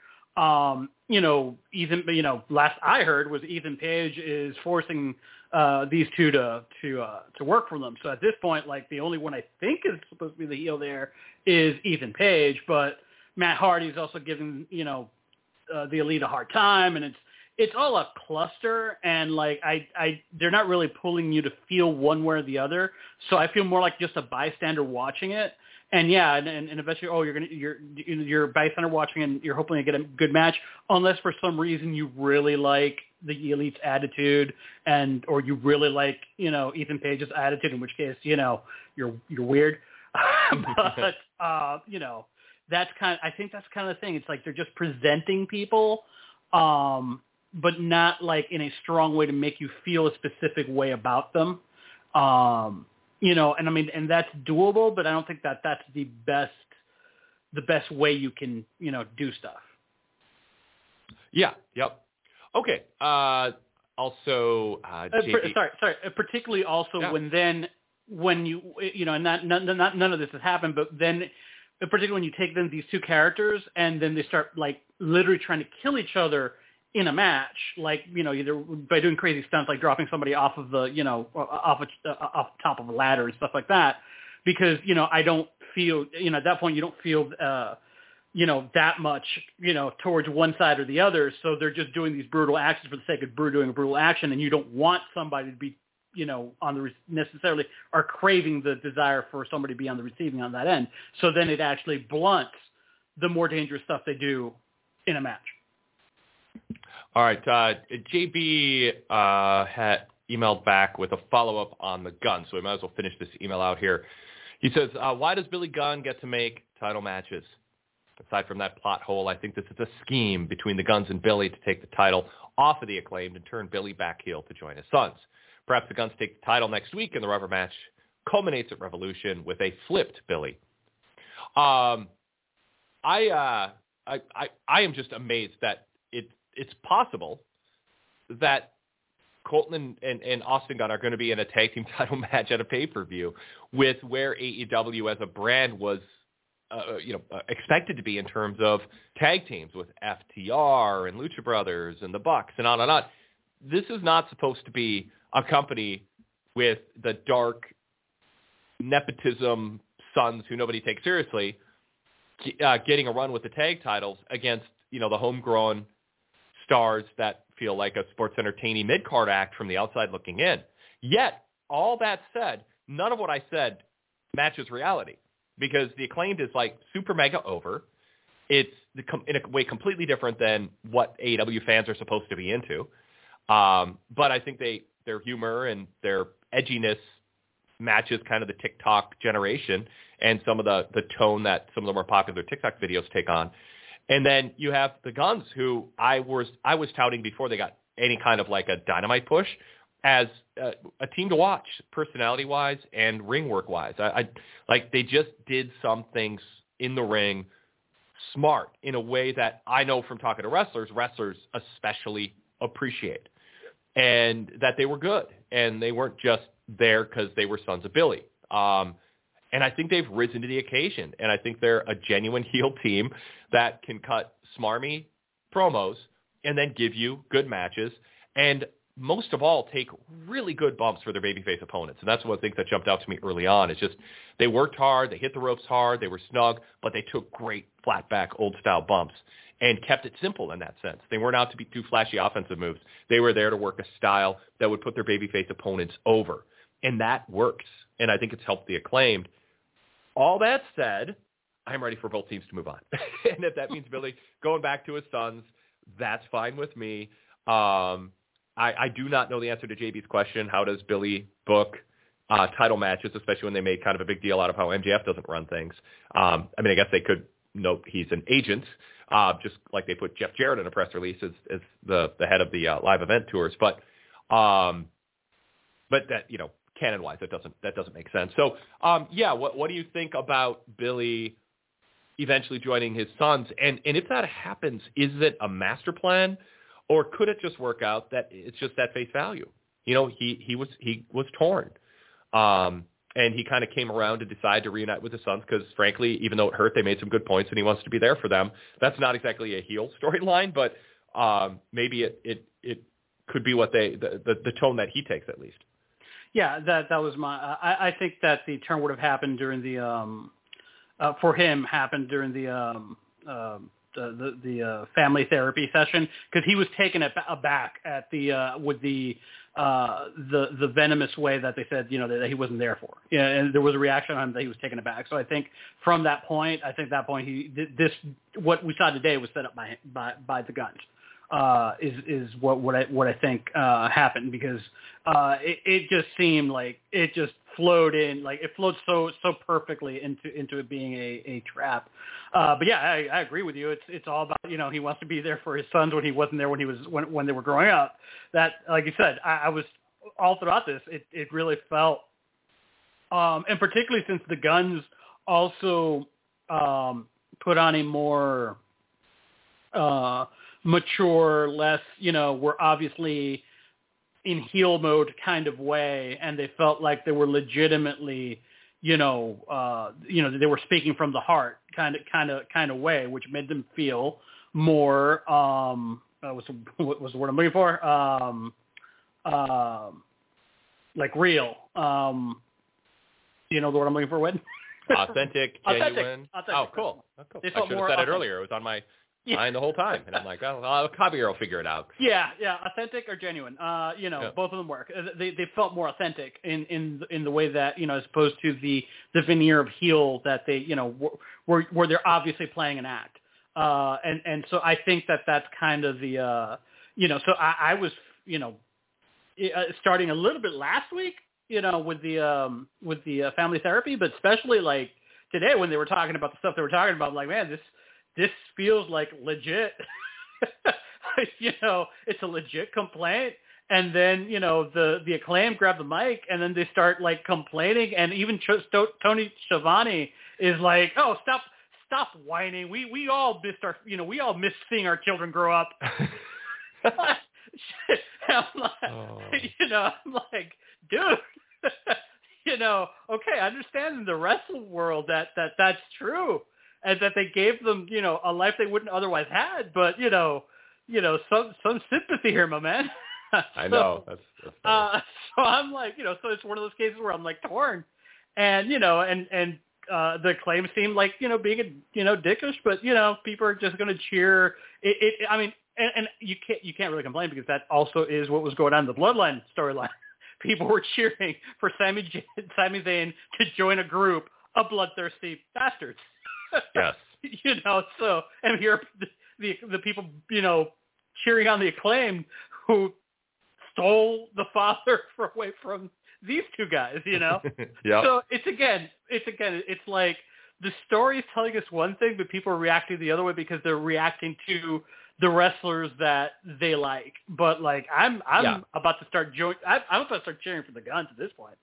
Ethan, last I heard was Ethan Page is forcing these two to work for them. So at this point, like, the only one I think is supposed to be the heel there is Ethan Page, but Matt Hardy's also giving the Elite a hard time, and it's all a cluster, and like they're not really pulling you to feel one way or the other. So I feel more like just a bystander watching it. And yeah, and eventually, you're a bystander watching, and you're hoping to get a good match, unless for some reason you really like the Elite's attitude, or you really like Ethan Page's attitude, in which case you're weird. But that's I think that's kind of the thing. It's like they're just presenting people, but not like in a strong way to make you feel a specific way about them. And I mean, and that's doable, but I don't think that that's the best way you can, do stuff. Yeah. Yep. Okay. Also, particularly also when you, and none of this has happened, but then particularly when you take them, these two characters, and then they start like literally trying to kill each other in a match, like, either by doing crazy stunts, like dropping somebody off of the, off the top of a ladder and stuff like that, because, I don't feel, at that point you don't feel, that much, towards one side or the other. So they're just doing these brutal actions for the sake of doing a brutal action. And you don't want somebody to be, necessarily are craving the desire for somebody to be on the receiving on that end. So then it actually blunts the more dangerous stuff they do in a match. All right. JB had emailed back with a follow-up on the Gun, so we might as well finish this email out here. He says, why does Billy Gunn get to make title matches? Aside from that plot hole, I think this is a scheme between the Guns and Billy to take the title off of the Acclaimed and turn Billy back heel to join his sons. Perhaps the Guns take the title next week, and the rubber match culminates at Revolution with a flipped Billy. I am just amazed that it's possible that Colton and Austin Gunn are going to be in a tag team title match at a pay-per-view with where AEW as a brand was expected to be in terms of tag teams with FTR and Lucha Brothers and the Bucks and on and on. This is not supposed to be a company with the dark nepotism sons who nobody takes seriously getting a run with the tag titles against, the homegrown stars that feel like a sports entertaining mid-card act from the outside looking in. Yet, all that said, none of what I said matches reality, because the Acclaimed is like super mega over. It's in a way completely different than what AEW fans are supposed to be into. But I think their humor and their edginess matches kind of the TikTok generation and some of the tone that some of the more popular TikTok videos take on. And then you have the Guns, who I was touting before they got any kind of like a Dynamite push as a team to watch, personality-wise and ring work-wise. I like they just did some things in the ring smart in a way that I know from talking to wrestlers especially appreciate, and that they were good and they weren't just there because they were Sons of Billy. And I think they've risen to the occasion, and I think they're a genuine heel team that can cut smarmy promos and then give you good matches, and most of all, take really good bumps for their babyface opponents. And that's one thing that jumped out to me early on. It's just they worked hard, they hit the ropes hard, they were snug, but they took great flat-back, old-style bumps and kept it simple in that sense. They weren't out to be too flashy offensive moves. They were there to work a style that would put their babyface opponents over, and that works, and I think it's helped the Acclaimed. All that said, I'm ready for both teams to move on. And if that means Billy going back to his sons, that's fine with me. I do not know the answer to JB's question. How does Billy book title matches, especially when they made kind of a big deal out of how MJF doesn't run things? I guess they could note he's an agent, just like they put Jeff Jarrett in a press release as the head of the live event tours. But that, canon-wise, that doesn't make sense. So, what do you think about Billy eventually joining his sons? And if that happens, is it a master plan, or could it just work out that it's just that face value? He was torn, and he kind of came around to decide to reunite with his sons because, frankly, even though it hurt, they made some good points, and he wants to be there for them. That's not exactly a heel storyline, but maybe it could be what the tone that he takes at least. Yeah, that was my. I think that the turn would have happened during the for him happened during the family therapy session, because he was taken aback at with the venomous way that they said that he wasn't there for. Yeah, and there was a reaction on him that he was taken aback. So I think from that point, what we saw today was set up by the Guns. Is what I think happened, because it just seemed like it just flowed in, like it flowed so perfectly into it being a trap. But yeah, I agree with you. It's all about he wants to be there for his sons when he wasn't there when they were growing up. That, like you said, I was all throughout this. It really felt, and particularly since the Guns also put on a more mature, less, were obviously in heel mode kind of way, and they felt like they were legitimately, they were speaking from the heart kind of way, which made them feel more, what was the word I'm looking for? Like real. The word I'm looking for, Whit? Authentic, genuine. Authentic. Oh, cool. I should have said it earlier. It was on my mind the whole time, and I'm like, Javier will figure it out. Yeah, authentic or genuine. Both of them work. They felt more authentic in the way that as opposed to the veneer of heel that they where they're obviously playing an act. And so I think that's kind of the So I was starting a little bit last week with the family therapy, but especially like today when they were talking about the stuff they were talking about, I'm like, man, this feels like legit. It's a legit complaint. And then, the Acclaim grab the mic, and then they start like complaining. And even Tony Schiavone is like, "Oh, stop whining. We all miss seeing our children grow up." I'm like, dude, okay, I understand in the wrestling world that's true. and that they gave them, a life they wouldn't otherwise had. But some sympathy here, my man. I know. That's so I'm like, so it's one of those cases where I'm like torn, and the claims seem like being dickish, but people are just going to cheer it. I mean, and you can't really complain because that also is what was going on in the Bloodline storyline. People were cheering for Sami Zayn to join a group of bloodthirsty bastards. Yes. So and here the people cheering on the Acclaimed who stole the father away from these two guys, Yeah. So it's like the story is telling us one thing, but people are reacting the other way because they're reacting to the wrestlers that they like. But like I'm about to start I'm about to start cheering for the Guns at this point.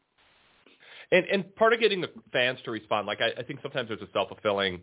And part of getting the fans to respond, like I think sometimes there's a self-fulfilling.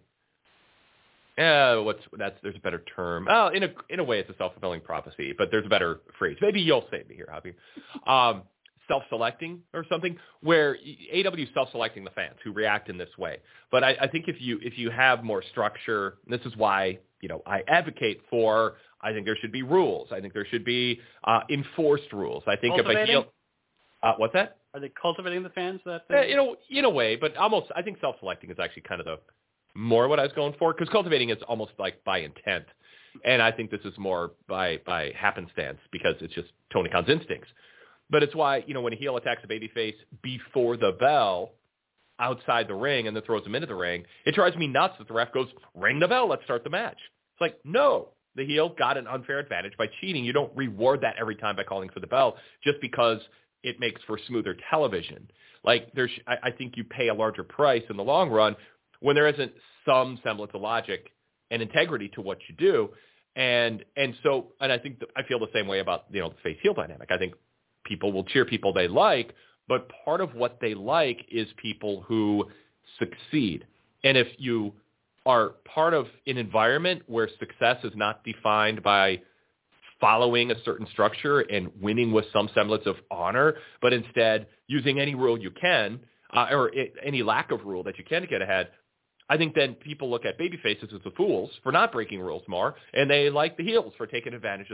There's a better term. In a way, it's a self-fulfilling prophecy, but there's a better phrase. Maybe you'll save me here, Javi. Self-selecting or something, where AEW is self-selecting the fans who react in this way. But I think if you have more structure, this is why I advocate for. I think there should be rules. I think there should be enforced rules. I think if a heel, what's that? Are they cultivating the fans that? In a way, but almost. I think self-selecting is actually kind of the more what I was going for, because cultivating is almost like by intent, and I think this is more by happenstance because it's just Tony Khan's instincts. But it's why, when a heel attacks a babyface before the bell outside the ring and then throws him into the ring, it drives me nuts that the ref goes, ring the bell, let's start the match. It's like, no, the heel got an unfair advantage by cheating. You don't reward that every time by calling for the bell just because it makes for smoother television. Like, I think you pay a larger price in the long run when there isn't some semblance of logic and integrity to what you do. And I think I feel the same way about, the face heel dynamic. I think people will cheer people they like, but part of what they like is people who succeed. And if you are part of an environment where success is not defined by following a certain structure and winning with some semblance of honor, but instead using any rule you can, or any lack of rule that you can to get ahead, I think then people look at babyfaces as the fools for not breaking rules more, and they like the heels for taking advantage of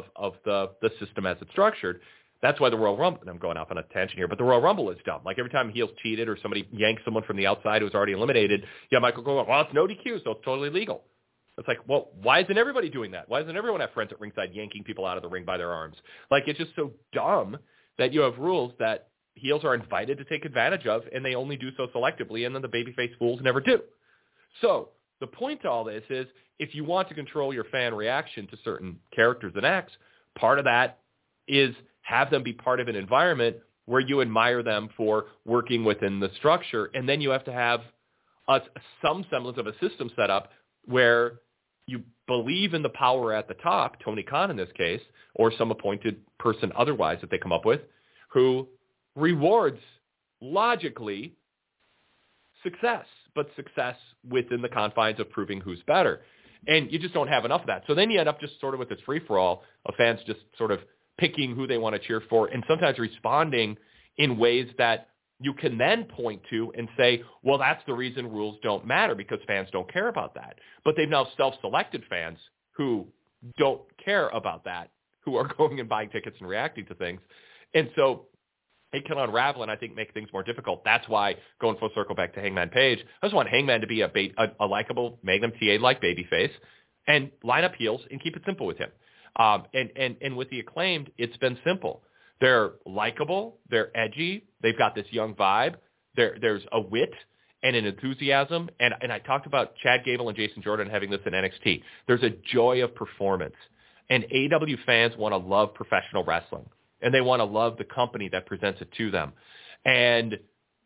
the system as it's structured. That's why the Royal Rumble, and I'm going off on a tangent here, but the Royal Rumble is dumb. Like every time heels cheated or somebody yanked someone from the outside who was already eliminated, Michael going, well, it's no DQ, so it's totally legal. It's like, well, why isn't everybody doing that? Why doesn't everyone have friends at ringside yanking people out of the ring by their arms? Like, it's just so dumb that you have rules that heels are invited to take advantage of, and they only do so selectively, and then the babyface fools never do. So the point to all this is, if you want to control your fan reaction to certain characters and acts, part of that is have them be part of an environment where you admire them for working within the structure, and then you have to have some semblance of a system set up where you believe in the power at the top, Tony Khan in this case, or some appointed person otherwise that they come up with, who rewards, logically, success, but success within the confines of proving who's better. And you just don't have enough of that. So then you end up just sort of with this free-for-all of fans just sort of picking who they want to cheer for, and sometimes responding in ways that you can then point to and say, well, that's the reason rules don't matter, because fans don't care about that. But they've now self-selected fans who don't care about that, who are going and buying tickets and reacting to things. And so it can unravel and I think make things more difficult. That's why, going full circle back to Hangman Page, I just want Hangman to be a likable Magnum TA-like babyface and line up heels and keep it simple with him. And with the Acclaimed, it's been simple. They're likable, they're edgy, they've got this young vibe, there's a wit and an enthusiasm, and I talked about Chad Gable and Jason Jordan having this in NXT. There's a joy of performance, and AEW fans want to love professional wrestling, and they want to love the company that presents it to them. And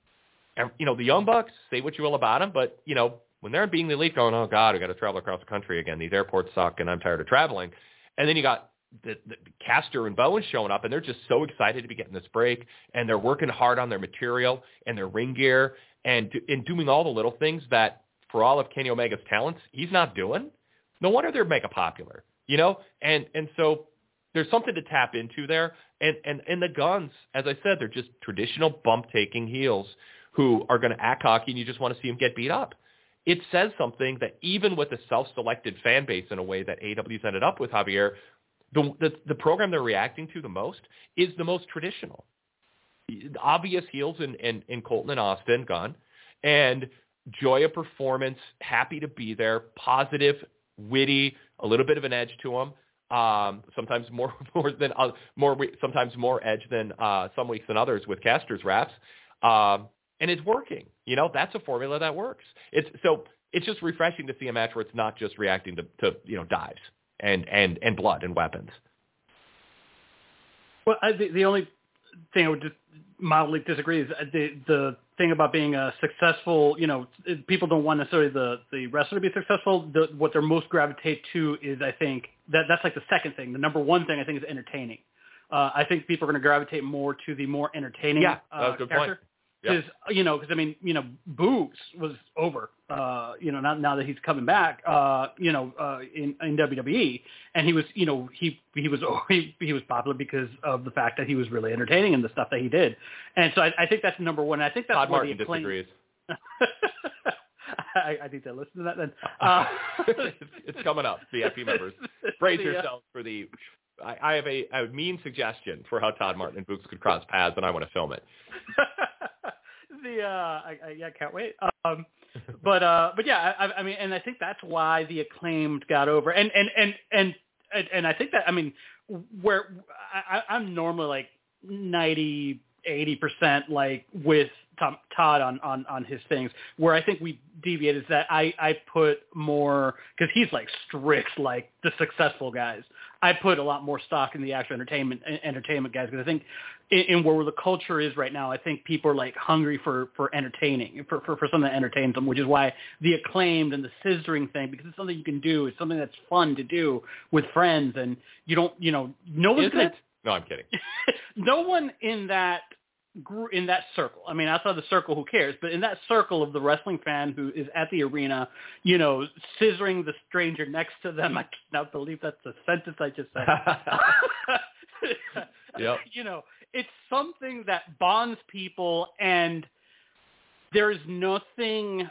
the Young Bucks, say what you will about them, but, when they're being the elite going, oh, God, we got to travel across the country again. These airports suck, and I'm tired of traveling. And then you got the Caster and Bowen showing up, and they're just so excited to be getting this break, and they're working hard on their material and their ring gear and doing all the little things that, for all of Kenny Omega's talents, he's not doing. No wonder they're mega popular, And so there's something to tap into there. And the Guns, as I said, they're just traditional bump-taking heels who are going to act cocky, and you just want to see them get beat up. it says something that even with a self-selected fan base in a way that AEW's ended up with, Javier, the program they're reacting to the most is the most traditional. Obvious heels in Colton and Austin, Gunn, and joy of performance, happy to be there, positive, witty, a little bit of an edge to them. Sometimes sometimes more edge than some weeks than others with Caster's raps. And it's working. That's a formula that works. It's just refreshing to see a match where it's not just reacting to dives and blood and weapons. Well, the only thing I would just mildly disagree is the thing about being a successful, people don't want necessarily the wrestler to be successful. What they're most gravitate to is, I think, that's like the second thing. The number one thing I think is entertaining. I think people are going to gravitate more to the more entertaining that's a good character. Point. Because, Boogs was over, now that he's coming back, in WWE, and he was, he was popular because of the fact that he was really entertaining in the stuff that he did. And so I think that's number one. I think that's Todd where Martin the acclaim... disagrees. I need to listen to that then. It's coming up, VIP members. Brace yourselves for the... I have a mean suggestion for how Todd Martin and Boogs could cross paths, and I want to film it. I can't wait. But yeah, I mean, and I think that's why the Acclaimed got over. And I think that, I mean, where I'm normally like 90-80% like with Todd on his things. Where I think we deviate is that I put more, because he's like strict, like the successful guys. I put a lot more stock in the actual entertainment guys, because I think in where the culture is right now, I think people are like hungry for entertaining, for something that entertains them, which is why the Acclaimed and the scissoring thing, because it's something you can do. It's something that's fun to do with friends, and you don't, no one's going to... No, I'm kidding. No one in that circle. I mean, outside the circle, who cares? But in that circle of the wrestling fan who is at the arena, scissoring the stranger next to them. I cannot believe that's a sentence I just said. Yep. It's something that bonds people, and there's nothing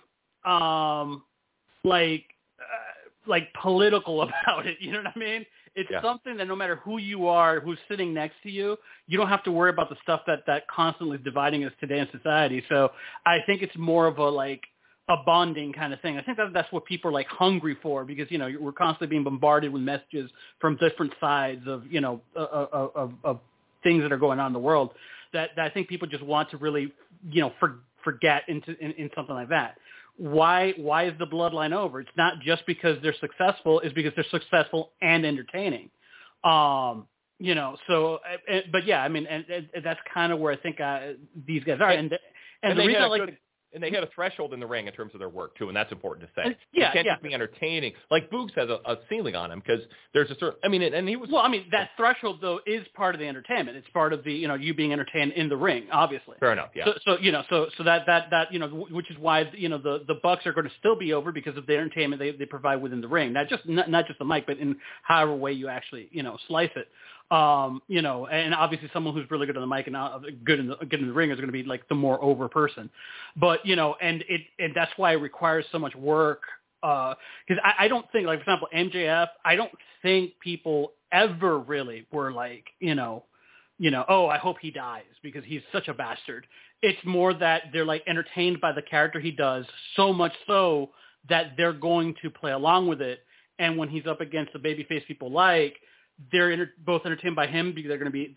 like political about it. You know what I mean? It's something that no matter who you are, who's sitting next to you, you don't have to worry about the stuff that constantly is dividing us today in society. So I think it's more of a bonding kind of thing. I think that's what people are like hungry for, because, we're constantly being bombarded with messages from different sides of, of things that are going on in the world that I think people just want to really, forget in something like that. Why is the bloodline over? It's not just because they're successful; it's because they're successful and entertaining. But yeah, I mean, and that's kind of where I think these guys are. And the reason I like and they hit a threshold in the ring in terms of their work too, and that's important to say. Yeah, you can't just be entertaining. Like Boogs has a ceiling on him, because there's a certain. I mean, and he was. Well, I mean, that threshold though is part of the entertainment. It's part of the you being entertained in the ring, obviously. Fair enough. Yeah. So that which is why the Bucks are going to still be over, because of the entertainment they provide within the ring. Not just the mic, but in however way you actually slice it. And obviously someone who's really good on the mic and good in the ring is going to be like the more over person, but and that's why it requires so much work. Because I don't think, like, for example, MJF, I don't think people ever really were like, oh, I hope he dies because he's such a bastard. It's more that they're like entertained by the character he does, so much so that they're going to play along with it. And when he's up against the babyface people like, they're both entertained by him because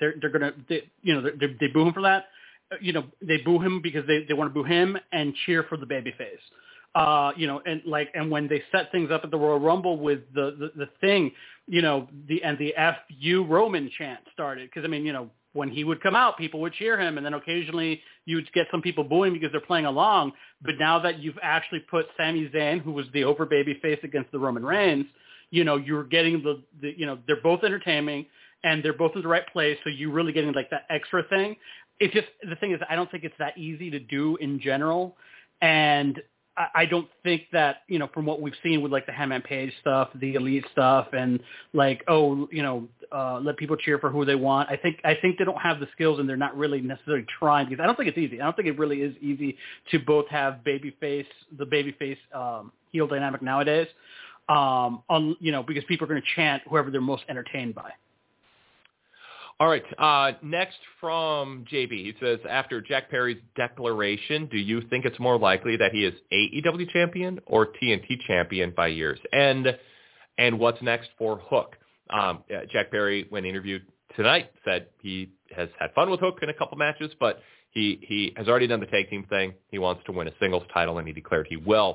they boo him for that. They boo him because they want to boo him and cheer for the babyface. And when they set things up at the Royal Rumble with the thing, the F you Roman chant started, because I mean, when he would come out, people would cheer him, and then occasionally you would get some people booing because they're playing along. But now that you've actually put Sami Zayn, who was the over babyface, against the Roman Reigns, you're getting they're both entertaining and they're both in the right place. So you're really getting like that extra thing. It's just, the thing is, I don't think it's that easy to do in general. And I don't think that, from what we've seen with like the Hangman Page stuff, the Elite stuff, and like, let people cheer for who they want. I think they don't have the skills, and they're not really necessarily trying, because I don't think it's easy. I don't think it really is easy to both have the babyface heel dynamic nowadays, because people are going to chant whoever they're most entertained by. All right. Next from JB, he says, after Jack Perry's declaration, do you think it's more likely that he is AEW champion or TNT champion by year's end? And what's next for Hook? Jack Perry, when interviewed tonight, said he has had fun with Hook in a couple matches, but he has already done the tag team thing. He wants to win a singles title, and he declared he will.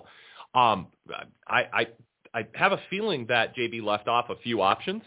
I have a feeling that JB left off a few options.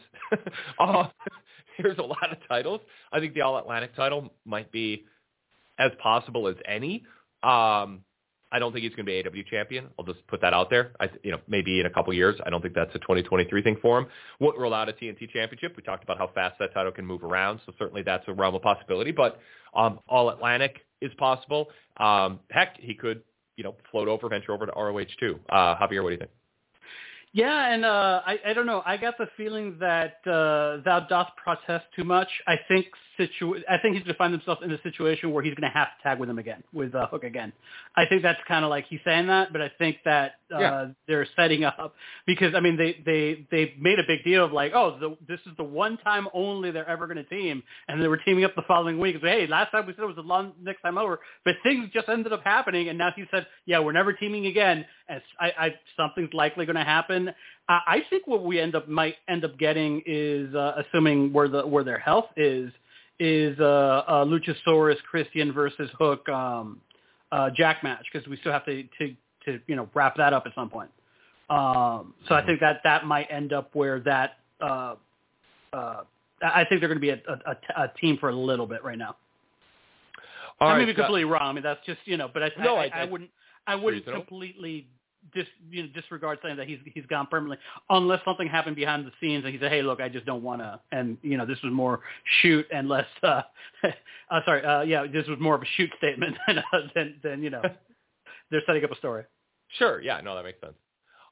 There's a lot of titles. I think the All Atlantic title might be as possible as any. I don't think he's going to be AEW champion. I'll just put that out there. Maybe in a couple years. I don't think that's a 2023 thing for him. Won't rule out a TNT championship. We talked about how fast that title can move around, so certainly that's a realm of possibility. But All Atlantic is possible. Heck, he could, venture over to ROH too. Javier, what do you think? Yeah, and I don't know. I got the feeling that thou dost protest too much. I think he's going to find himself in a situation where he's going to have to tag with him again, with Hook again. I think that's kind of like he's saying that, but I think that they're setting up, because I mean they made a big deal of like, this is the one time only they're ever going to team, and they were teaming up the following week. So, hey, last time we said it was the long next time over, but things just ended up happening, and now he said, yeah, we're never teaming again, and something's likely going to happen. I think what we might end up getting is, assuming where their health is Luchasaurus Christian versus Hook Jack match, because we still have to wrap that up at some point. So I think that might end up where that I think they're going to be a team for a little bit right now. I may be completely wrong. I mean, that's just but I wouldn't completely disregard saying that he's gone permanently, unless something happened behind the scenes and he said, hey, look, I just don't want to, and this was more shoot and less this was more of a shoot statement than they're setting up a story. Sure. Yeah, no, that makes sense.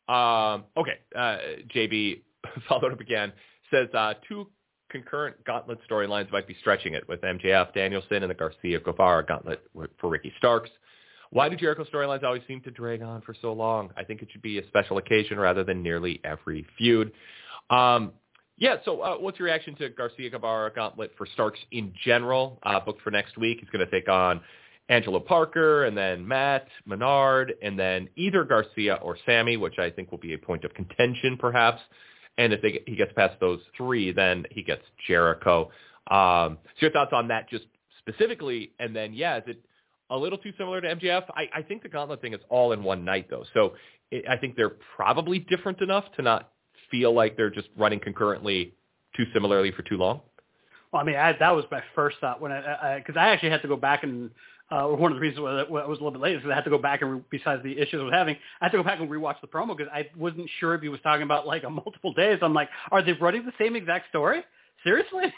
Okay. JB followed up again, says two concurrent Gauntlet storylines might be stretching it, with MJF Danielson and the Garcia Guevara Gauntlet for Ricky Starks. Why do Jericho storylines always seem to drag on for so long? I think it should be a special occasion rather than nearly every feud. So what's your reaction to Garcia Guevara Gauntlet for Starks in general? Booked for next week. He's going to take on Angelo Parker, and then Matt Menard, and then either Garcia or Sammy, which I think will be a point of contention perhaps. And if he gets past those three, then he gets Jericho. So your thoughts on that just specifically, and then, is it a little too similar to MJF? I think the Gauntlet thing is all in one night, though. So I think they're probably different enough to not feel like they're just running concurrently too similarly for too long. Well, I mean, that was my first thought when because I actually had to go back and one of the reasons why I was a little bit late is because I had to go back and besides the issues I was having, I had to go back and rewatch the promo because I wasn't sure if he was talking about like a multiple days. I'm like, are they running the same exact story? Seriously?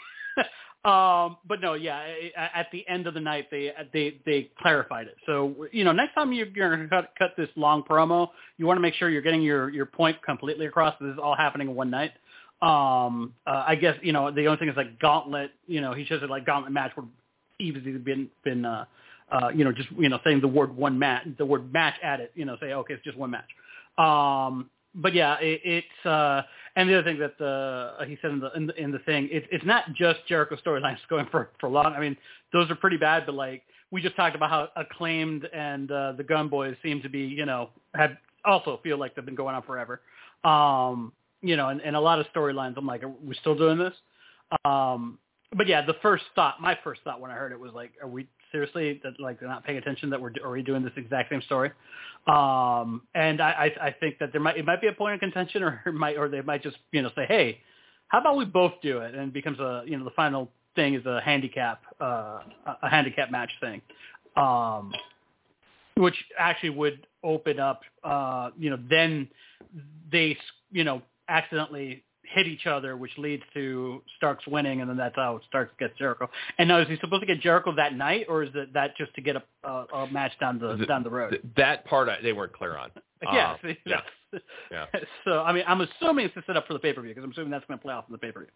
But no, at the end of the night, they clarified it. So, next time you're going to cut this long promo, you want to make sure you're getting your point completely across. This is all happening in one night. I guess, the only thing is like Gauntlet, he should have like Gauntlet match would easily been just, saying the word match at it, say, okay, it's just one match. But yeah, it's and the other thing that he said in the thing, it's not just Jericho storylines going for long. I mean, those are pretty bad, but like we just talked about how Acclaimed and the Gun Boys seem to be, have also feel like they've been going on forever. And a lot of storylines, I'm like, are we still doing this? But yeah, my first thought when I heard it was like, are we seriously that like they're not paying attention that are we doing this exact same story? And I think that it might be a point of contention, or they might just say, hey, how about we both do it, and it becomes the final thing is a handicap match thing, which actually would open up then they accidentally hit each other, which leads to Starks winning, and then that's how Starks gets Jericho. And now, is he supposed to get Jericho that night, or is that just to get a match down the road? That part they weren't clear on. Yeah. Yeah. So, I mean, I'm assuming it's to set up for the pay-per-view, because I'm assuming that's going to play off in the pay-per-view.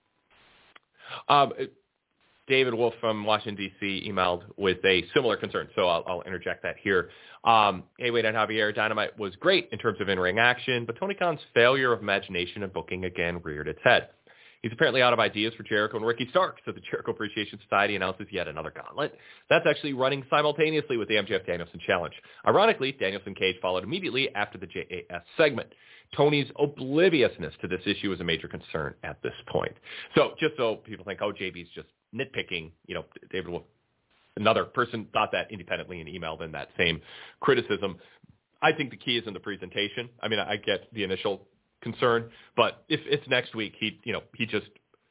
David Wolf from Washington, D.C. emailed with a similar concern, so I'll interject that here. Hey, Wade and Javier, Dynamite was great in terms of in-ring action, but Tony Khan's failure of imagination and booking again reared its head. He's apparently out of ideas for Jericho and Ricky Starks, so the Jericho Appreciation Society announces yet another gauntlet. That's actually running simultaneously with the MJF Danielson Challenge. Ironically, Danielson Cage followed immediately after the JAS segment. Tony's obliviousness to this issue is a major concern at this point. So just so people think, JB's just nitpicking, David Wolf, another person thought that independently and emailed in that same criticism. I think the key is in the presentation. I mean, I get the initial concern, but if it's next week, he just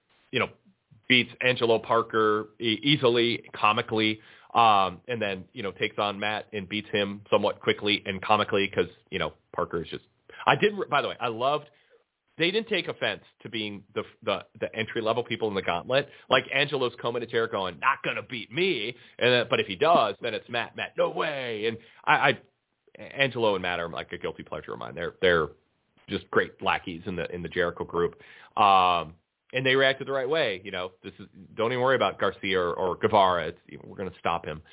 beats Angelo Parker easily, comically, and then, takes on Matt and beats him somewhat quickly and comically because, Parker is just, by the way, I loved, they didn't take offense to being the entry-level people in the gauntlet. Like Angelo's coming to Jericho going, not going to beat me. But if he does, then it's Matt, no way. And Angelo and Matt are like a guilty pleasure of mine. They're just great lackeys in the Jericho group. And they reacted the right way. Don't even worry about Garcia or Guevara. We're going to stop him.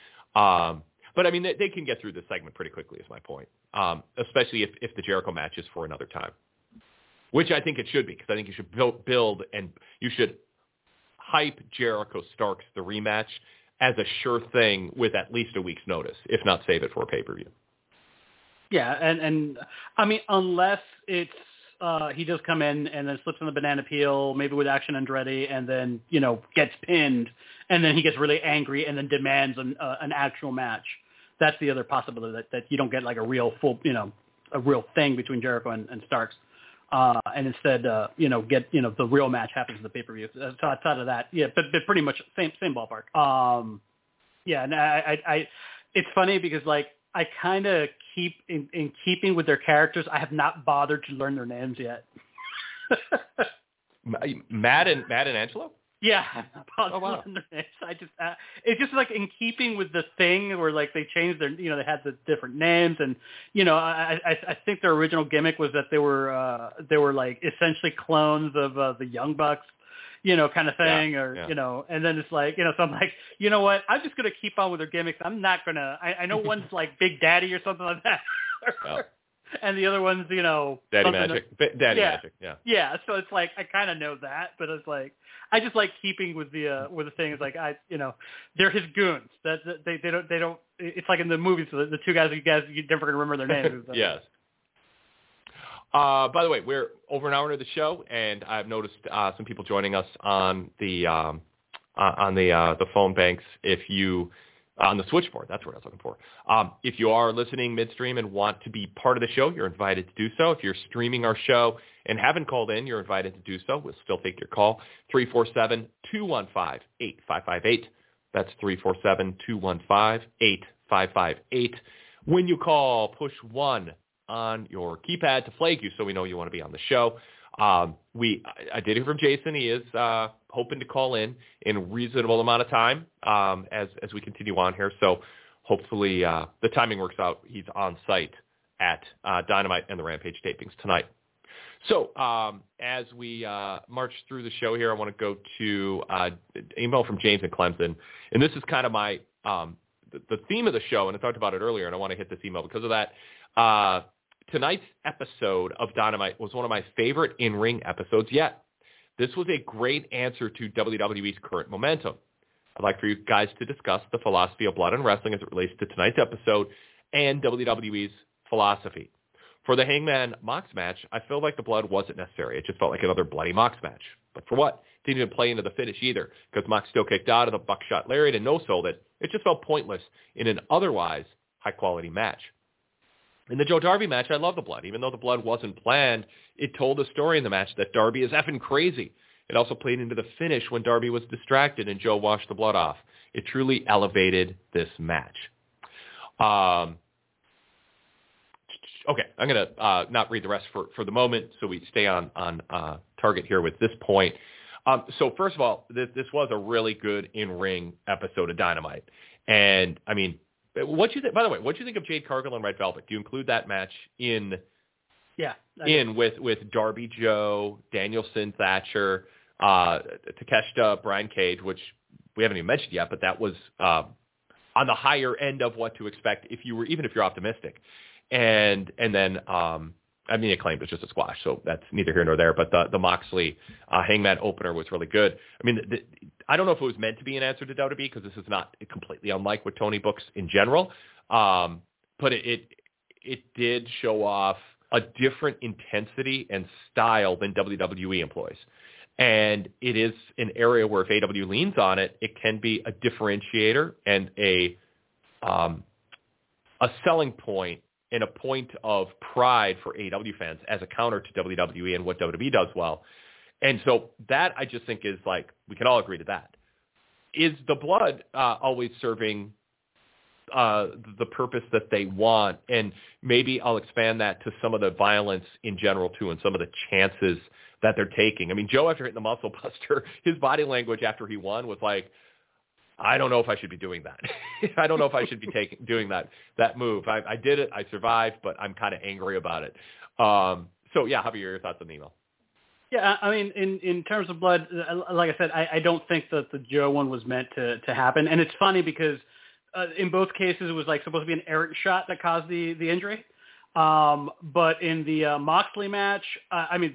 But I mean, they can get through this segment pretty quickly is my point. Especially if the Jericho match is for another time. Which I think it should be, because I think you should build and you should hype Jericho Starks, the rematch, as a sure thing with at least a week's notice, if not save it for a pay-per-view. Yeah, and I mean, unless it's he does come in and then slips in the banana peel, maybe with Action Andretti, and then, gets pinned, and then he gets really angry and then demands an actual match. That's the other possibility, that you don't get like a real a real thing between Jericho and Starks. And instead, get, the real match happens in the pay-per-view. So outside of that, yeah, but pretty much same ballpark. Yeah, and I it's funny because like I kind of keep in keeping with their characters. I have not bothered to learn their names yet. Matt and Angelo? Yeah, I'm not bothered to learn their names. I just it's just like in keeping with the thing where like they changed their, they had the different names, and I think their original gimmick was that they were like essentially clones of the Young Bucks, kind of thing, and then it's like, so I'm like, you know what? I'm just going to keep on with their gimmicks. I'm not going to, I know one's like Big Daddy or something like that. Oh. And the other one's, Daddy Magic. Magic, yeah. Yeah, so it's like, I kind of know that, but it's like, I just like keeping with the thing. It's like, they're his goons. They don't, it's like in the movies, the two guys, you never going to remember their names. Yes. By the way, we're over an hour into the show, and I've noticed some people joining us on the phone banks. On the switchboard, that's what I was looking for. If you are listening midstream and want to be part of the show, you're invited to do so. If you're streaming our show and haven't called in, you're invited to do so. We'll still take your call. 347-215-8558. That's 347-215-8558. When you call, push 1 on your keypad to flag you so we know you want to be on the show. I did hear from Jason. He is hoping to call in a reasonable amount of time as we continue on here. So hopefully the timing works out. He's on site at Dynamite and the Rampage tapings tonight. So as we march through the show here, I want to go to an email from James in Clemson. And this is kind of my the theme of the show, and I talked about it earlier, and I want to hit this email because of that. Tonight's episode of Dynamite was one of my favorite in-ring episodes yet. This was a great answer to WWE's current momentum. I'd like for you guys to discuss the philosophy of blood and wrestling as it relates to tonight's episode and WWE's philosophy. For the Hangman Mox match, I feel like the blood wasn't necessary. It just felt like another bloody Mox match. But for what? Didn't even play into the finish either, because Mox still kicked out of the buckshot lariat and no-sold it. It just felt pointless in an otherwise high-quality match. In the Joe Darby match, I love the blood. Even though the blood wasn't planned, it told a story in the match that Darby is effing crazy. It also played into the finish when Darby was distracted and Joe washed the blood off. It truly elevated this match. Okay, I'm going to not read the rest for the moment, so we stay on target here with this point. So first of all, this was a really good in-ring episode of Dynamite. And, I mean, what you think? By the way, what do you think of Jade Cargill and Red Velvet? Do you include that match in with Darby Joe, Danielson, Thatcher, Takeshita, Brian Cage, which we haven't even mentioned yet, but that was on the higher end of what to expect even if you're optimistic. And then Acclaimed was just a squash, so that's neither here nor there. But the Moxley Hangman opener was really good. I mean, I don't know if it was meant to be an answer to WWE because this is not completely unlike what Tony books in general, but it did show off a different intensity and style than WWE employs. And it is an area where if AW leans on it, it can be a differentiator and a selling point and a point of pride for AEW fans as a counter to WWE and what WWE does well. And so that I just think is like, we can all agree to that. Is the blood always serving the purpose that they want? And maybe I'll expand that to some of the violence in general too, and some of the chances that they're taking. I mean, Joe, after hitting the Muscle Buster, his body language after he won was like, I don't know if I should be doing that. I don't know if I should be doing that move. I did it. I survived, but I'm kind of angry about it. So yeah, Javier, your thoughts on the email? Yeah, I mean, in terms of blood, like I said, I don't think that the Joe one was meant to happen. And it's funny because in both cases it was like supposed to be an errant shot that caused the injury. But in the Moxley match, I mean,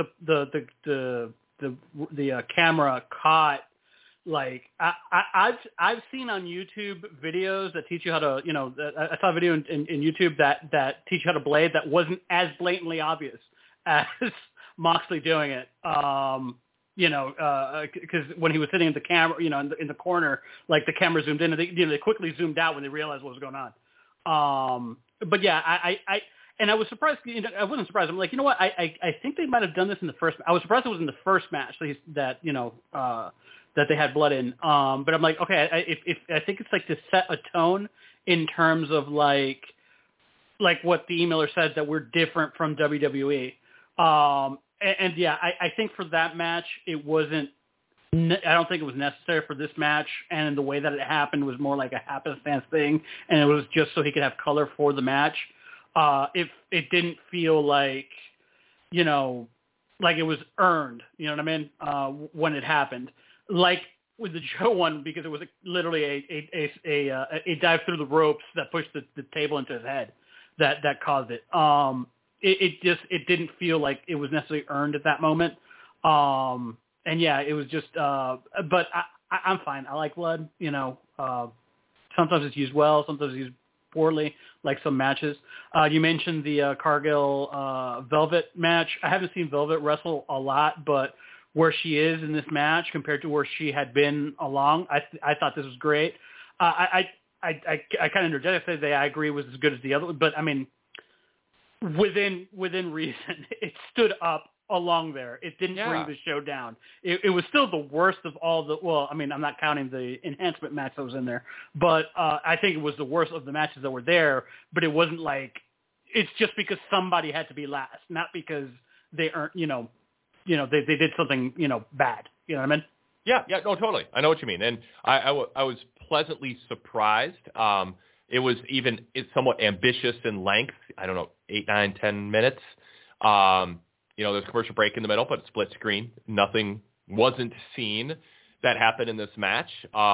the camera caught. Like I've seen on YouTube videos that teach you how to, I saw a video in YouTube that teach you how to blade that wasn't as blatantly obvious as Moxley doing it. Because when he was sitting in the camera, in the corner, like the camera zoomed in and they quickly zoomed out when they realized what was going on. But yeah, I was surprised. I wasn't surprised. I'm like, you know what? I think they might have done this in the first. I was surprised it was in the first match that they had blood in. But I'm like, okay, I think it's like to set a tone in terms of like what the emailer said, that we're different from WWE. And yeah, I think for that match, it wasn't, I don't think it was necessary for this match. And the way that it happened was more like a happenstance thing. And it was just so he could have color for the match. It didn't feel like, like it was earned, you know what I mean? When it happened. Like with the Joe one, because it was literally a dive through the ropes that pushed the table into his head that caused it. It didn't feel like it was necessarily earned at that moment. And yeah, it was just, but I'm fine. I like blood, sometimes it's used well, sometimes it's used poorly, like some matches. You mentioned the Cargill Velvet match. I haven't seen Velvet wrestle a lot, but where she is in this match compared to where she had been along, I thought this was great. I kind of energetically say I agree it was as good as the other one, but I mean, within reason, it stood up along there. It didn't bring the show down. It was still the worst of all the, well, I mean, I'm not counting the enhancement match that was in there, but I think it was the worst of the matches that were there, but it wasn't like, it's just because somebody had to be last, not because they earned, they did something, bad. You know what I mean? Yeah, no, totally. I know what you mean. And I was pleasantly surprised. It's somewhat ambitious in length. I don't know, 8, 9, 10 minutes. There's a commercial break in the middle, but it's split screen. Nothing wasn't seen that happened in this match.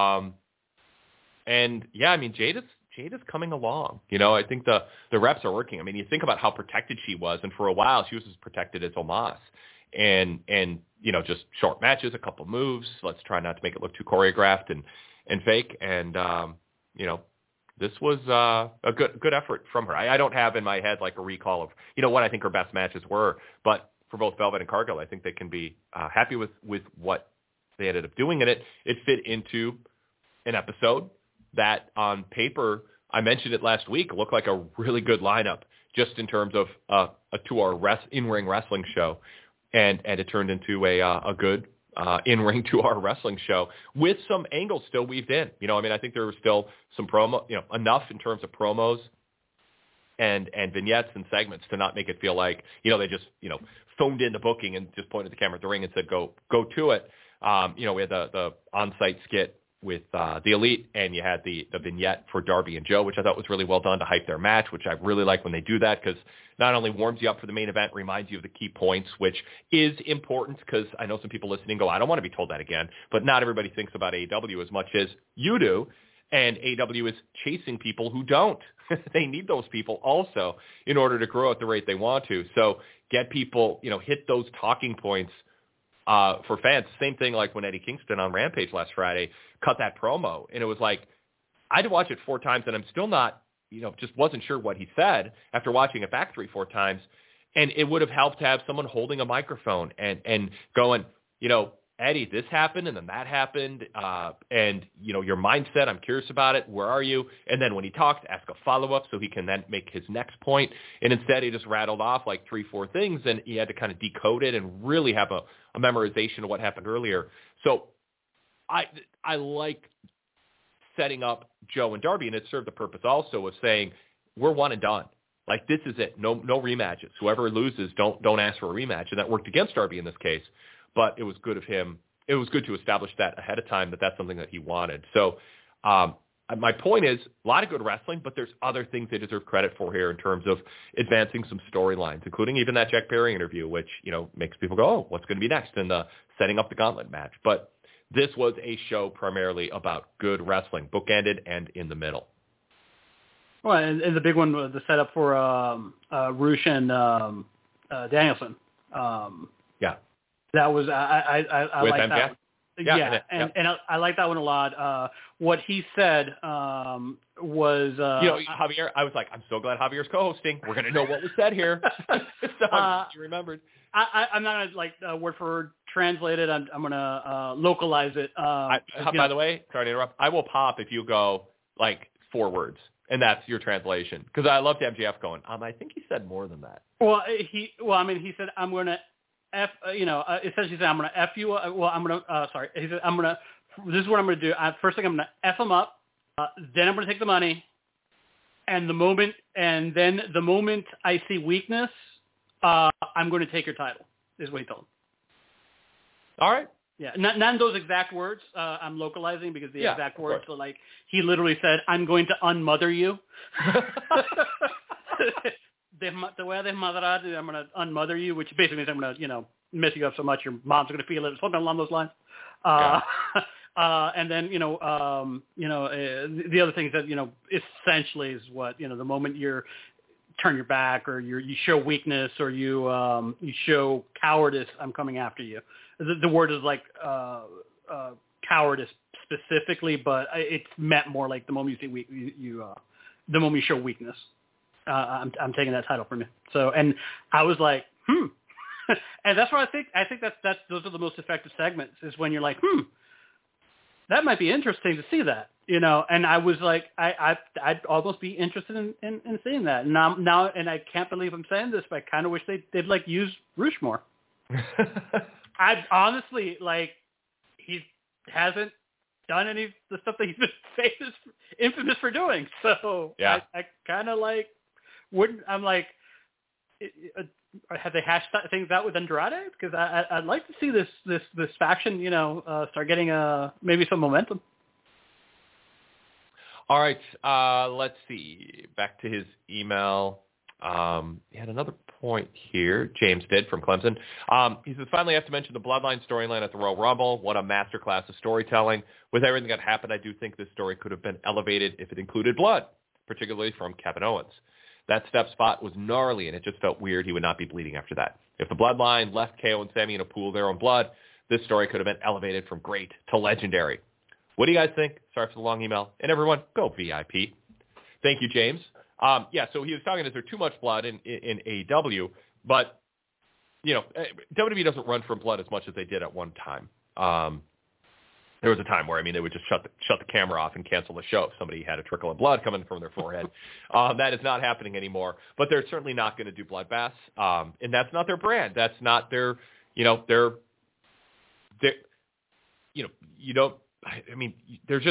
And yeah, I mean, Jade is coming along. I think the reps are working. I mean, you think about how protected she was, and for a while she was as protected as Omos. And just short matches, a couple moves. Let's try not to make it look too choreographed and fake. And this was a good effort from her. I don't have in my head like a recall of what I think her best matches were, but for both Velvet and Cargill, I think they can be happy with what they ended up doing in it. It fit into an episode that on paper, I mentioned it last week, looked like a really good lineup just in terms of a 2-hour in-ring wrestling show. And it turned into a good in-ring 2-hour wrestling show with some angles still weaved in. I think there was still some promo, enough in terms of promos and vignettes and segments to not make it feel like, they just, phoned in the booking and just pointed the camera at the ring and said, go to it. We had the on-site skit with the Elite, and you had the vignette for Darby and Joe, which I thought was really well done to hype their match, which I really like when they do that, because not only warms you up for the main event, reminds you of the key points, which is important, because I know some people listening go, I don't want to be told that again, but not everybody thinks about AEW as much as you do, and AEW is chasing people who don't. They need those people also in order to grow at the rate they want to. So get people, hit those talking points for fans. Same thing like when Eddie Kingston on Rampage last Friday cut that promo, and it was like, I had to watch it 4 times, and I'm still not, just wasn't sure what he said after watching it back 3-4 times. And it would have helped to have someone holding a microphone and going, Eddie, this happened, and then that happened, and, your mindset, I'm curious about it, where are you? And then when he talks, ask a follow-up so he can then make his next point. And instead, he just rattled off like 3-4 things, and he had to kind of decode it and really have a memorization of what happened earlier. So I like setting up Joe and Darby, and it served the purpose also of saying, we're one and done. Like, this is it. No rematches. Whoever loses, don't ask for a rematch. And that worked against Darby in this case. But it was good of him. It was good to establish that ahead of time, that that's something that he wanted. So my point is, a lot of good wrestling, but there's other things they deserve credit for here in terms of advancing some storylines, including even that Jack Perry interview, which, makes people go, oh, what's going to be next? And setting up the gauntlet match. But this was a show primarily about good wrestling, bookended and in the middle. Well, and the big one was the setup for Rush and Danielson. Yeah. That was I with like MJF? that one. Yeah, and I like that one a lot. What he said was Javier. I was like, I'm so glad Javier's co-hosting. We're gonna know what was said here. So you remembered. I'm not gonna word for word translate it. I'm gonna localize it. By the way, sorry to interrupt. I will pop if you go like 4 words, and that's your translation, because I loved MJF going. I think he said more than that. Well, he said, I'm gonna essentially said, I'm going to F you. He said, this is what I'm going to do. First thing, I'm going to F him up. Then I'm going to take the money. And the moment I see weakness, I'm going to take your title, is what he told him. All right. Yeah. Not those exact words. I'm localizing because the exact words are like, he literally said, I'm going to unmother you. Te voy a desmadrar, I'm going to unmother you, which basically means I'm going to, mess you up so much your mom's going to feel it, something along those lines. And then, the other things that, essentially is what, the moment you turn your back or you show weakness or you show cowardice, I'm coming after you. The word is like cowardice specifically, but it's meant more like the moment you see the moment you show weakness. I'm taking that title from you. So, and I was like, and that's what I think that's those are the most effective segments, is when you're like, that might be interesting to see that, and I was like, I'd almost be interested in seeing that. And now, and I can't believe I'm saying this, but I kind of wish they'd like use Rush more. I honestly, like, he hasn't done any of the stuff that he's been infamous for doing. So yeah. I kind of like, I'm like, have they hashed things out with Andrade? Because I'd like to see this faction, start getting maybe some momentum. All right, let's see. Back to his email. He had another point here. James did, from Clemson. He says, finally, I have to mention the Bloodline storyline at the Royal Rumble. What a masterclass of storytelling. With everything that happened, I do think this story could have been elevated if it included blood, particularly from Kevin Owens. That step spot was gnarly, and it just felt weird he would not be bleeding after that. If the Bloodline left KO and Sami in a pool of their own blood, this story could have been elevated from great to legendary. What do you guys think? Sorry for the long email. And everyone, go VIP. Thank you, James. So he was talking, is there too much blood in AEW? But, WWE doesn't run from blood as much as they did at one time. There was a time where, they would just shut the camera off and cancel the show if somebody had a trickle of blood coming from their forehead. That is not happening anymore. But they're certainly not going to do bloodbaths. And that's not their brand. That's not their, they're just,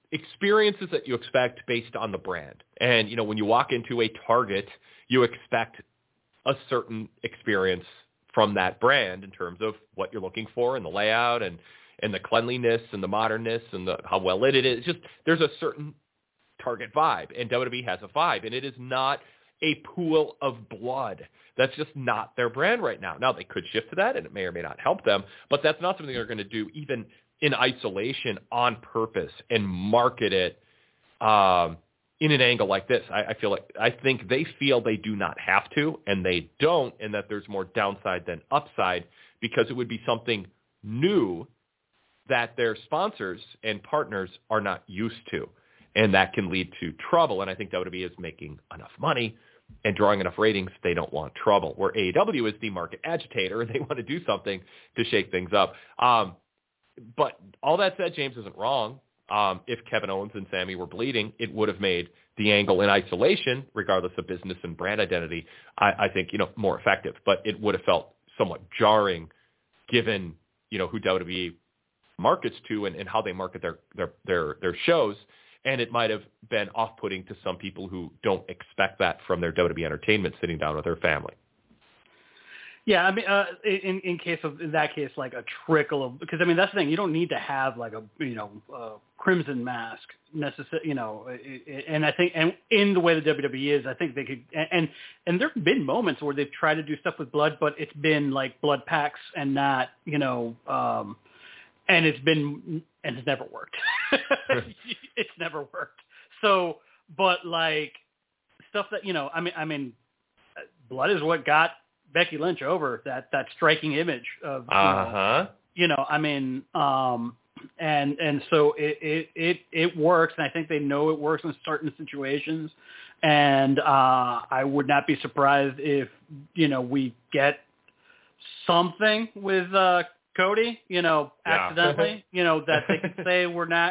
experiences that you expect based on the brand. And, when you walk into a Target, you expect a certain experience from that brand in terms of what you're looking for and the layout and the cleanliness and the modernness and how well lit it is. Just there's a certain Target vibe, and WWE has a vibe, and it is not a pool of blood. That's just not their brand right now. Now, they could shift to that, and it may or may not help them, but that's not something they're going to do even in isolation on purpose and market it in an angle like this. I think they feel they do not have to, and they don't, and that there's more downside than upside because it would be something new that their sponsors and partners are not used to, and that can lead to trouble. And I think WWE is making enough money and drawing enough ratings, they don't want trouble, where AEW is the market agitator, and they want to do something to shake things up. But all that said, James isn't wrong. If Kevin Owens and Sami were bleeding, it would have made the angle in isolation, regardless of business and brand identity, I think, more effective. But it would have felt somewhat jarring given, who WWE markets to and how they market their shows. And it might have been off-putting to some people who don't expect that from their WWE entertainment sitting down with their family. Yeah, I mean, in that case, like a trickle of, because I mean that's the thing. You don't need to have like a crimson mask necessarily, and I think, and in the way the WWE is, I think they could, and there have been moments where they've tried to do stuff with blood, but it's been like blood packs and not, and it's never worked. It's never worked. So, but like stuff that I mean, blood is what got Becky Lynch over, that striking image of and so it works, and I think they know it works in certain situations, and I would not be surprised if we get something with Cody accidentally that they could say we're not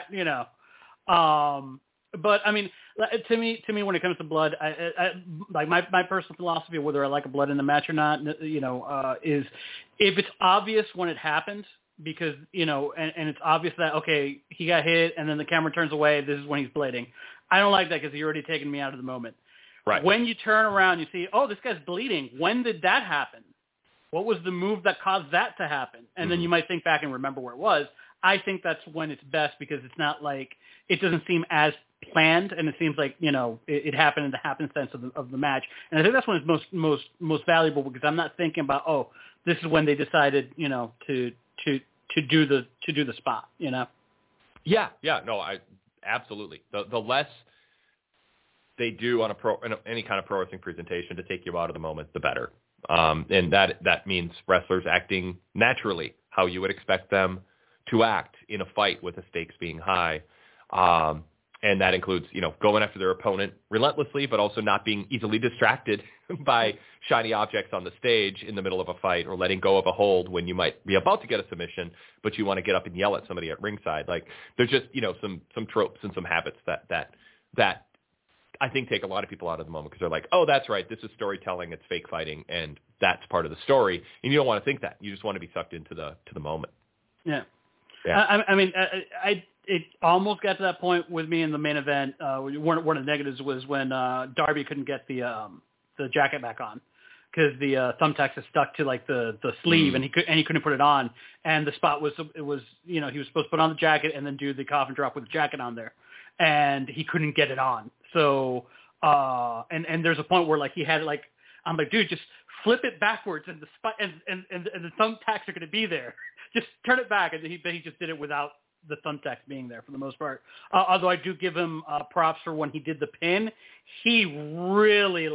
but I mean, to me, when it comes to blood, I like my personal philosophy of whether I like a blood in the match or not, is if it's obvious when it happens, because and it's obvious that okay, he got hit, and then the camera turns away. This is when he's bleeding. I don't like that because you're already taking me out of the moment. Right. When you turn around, you see, oh, this guy's bleeding. When did that happen? What was the move that caused that to happen? And then you might think back and remember where it was. I think that's when it's best because it's not like it doesn't seem as planned, and it seems like it happened in the happenstance of the match. And I think that's when it's most valuable because I'm not thinking about this is when they decided to do the spot. Yeah, no, I absolutely. The less they do on any kind of pro wrestling presentation to take you out of the moment, the better. And that means wrestlers acting naturally, how you would expect them to act in a fight with the stakes being high. And that includes, going after their opponent relentlessly, but also not being easily distracted by shiny objects on the stage in the middle of a fight, or letting go of a hold when you might be about to get a submission, but you want to get up and yell at somebody at ringside. Like there's just, some tropes and some habits that I think take a lot of people out of the moment because they're like, oh, that's right, this is storytelling, it's fake fighting, and that's part of the story. And you don't want to think that. You just want to be sucked into the moment. Yeah. I mean, it almost got to that point with me in the main event. One of the negatives was when Darby couldn't get the jacket back on because the thumbtacks is stuck to like the sleeve, and he couldn't put it on. And the spot was he was supposed to put on the jacket and then do the coffin drop with the jacket on there, and he couldn't get it on. So and there's a point where like he had like, I'm like, dude, just flip it backwards and the spot and the thumbtacks are going to be there. Just turn it back, and he just did it without the thumbtacks being there for the most part. Although I do give him props for when he did the pin, he really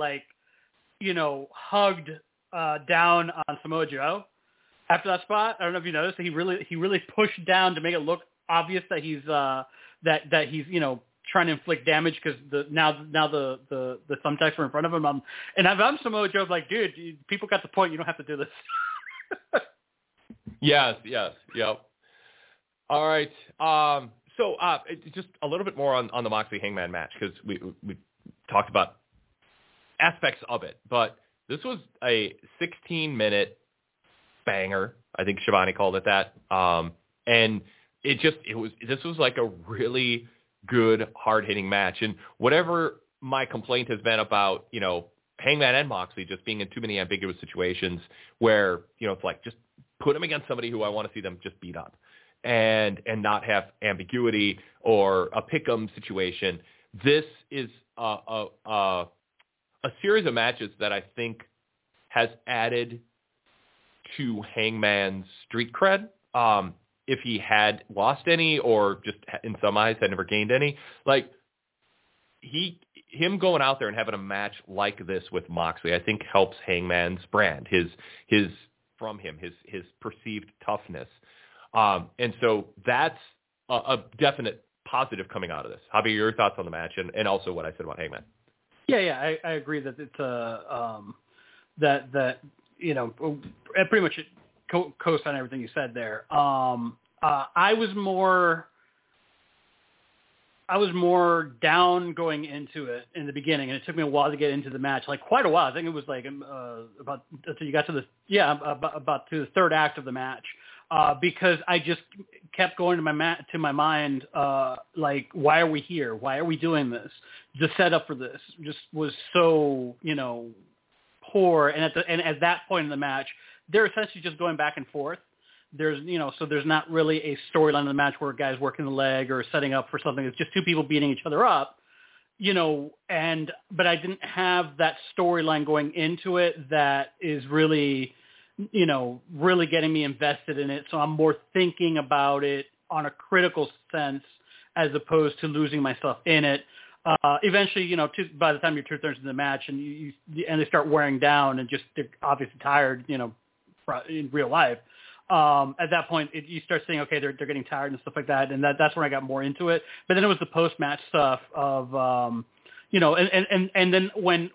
hugged down on Samoa Joe after that spot. I don't know if you noticed, he really pushed down to make it look obvious that he's that he's trying to inflict damage because now the thumbtacks were in front of him. And if I'm Samoa Joe, I'm like, dude, people got the point. You don't have to do this. Yes, yep. All right. So just a little bit more on the Moxley Hangman match because we talked about aspects of it, but this was a 16-minute banger. I think Shivani called it that. And this was like a really good, hard-hitting match. And whatever my complaint has been about, Hangman and Moxley just being in too many ambiguous situations where, it's like just put them against somebody who I want to see them just beat up and not have ambiguity or a pick-em situation. This is a series of matches that I think has added to Hangman's street cred. If he had lost any or just in some eyes had never gained any, like him going out there and having a match like this with Moxley, I think helps Hangman's brand, his perceived toughness. And so that's a definite positive coming out of this. Javier, your thoughts on the match and also what I said about Hangman? Yeah, I agree that it's that I pretty much co-sign everything you said there. I was more down going into it in the beginning, and it took me a while to get into the match, like quite a while. I think it was like about until you got to about to the third act of the match, because I just kept going to my mind, like, why are we here? Why are we doing this? The setup for this just was so poor, and at that point in the match, they're essentially just going back and forth. There's, so there's not really a storyline in the match where a guy's working the leg or setting up for something. It's just two people beating each other up, but I didn't have that storyline going into it that is really, really getting me invested in it. So I'm more thinking about it on a critical sense as opposed to losing myself in it. Eventually, by the time you're 2/3 into the match and they start wearing down and just they're obviously tired, in real life. At that point, you start saying, okay, they're getting tired and stuff like that, and that's when I got more into it. But then it was the post-match stuff of, and then when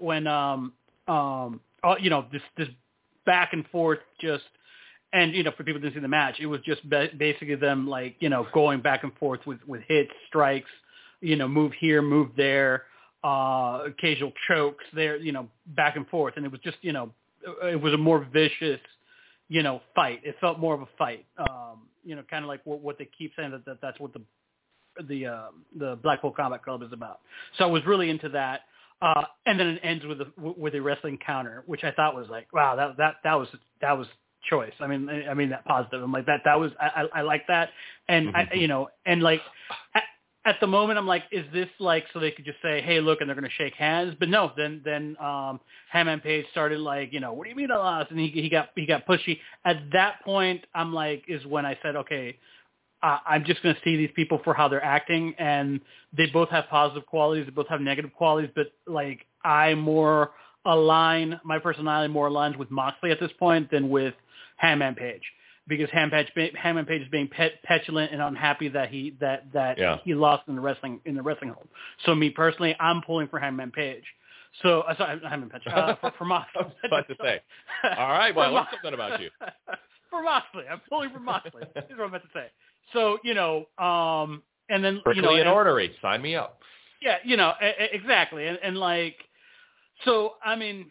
this back and forth just, and for people who didn't see the match, it was just basically them like going back and forth with hits, strikes, move here, move there, occasional chokes there, back and forth, and it was just it was a more vicious fight. It felt more of a fight. Kind of like what they keep saying that's what the Blackpool Combat Club is about. So I was really into that. And then it ends with a wrestling counter, which I thought was like, wow, that was choice. I mean that positive. I'm like that was I like that. And and like at the moment, I'm like, is this like so they could just say, hey, look, and they're going to shake hands? But no, then Hangman Page started like, what do you mean I lost? And he got pushy. At that point, I'm like, is when I said, okay, I'm just going to see these people for how they're acting, and they both have positive qualities, they both have negative qualities, but like my personality more aligns with Moxley at this point than with Hangman Page. Because Hangman Page is being petulant and unhappy that he lost in the wrestling hold. So me personally, I'm pulling for Hangman Page. So sorry, Hangman Page for Moxley. I was about to say. All right, well, I learned something about you. For Moxley, I'm pulling for Moxley. That's what I'm about to say. So and then Prickly and ornery, sign me up. Yeah, exactly, and like, so I mean,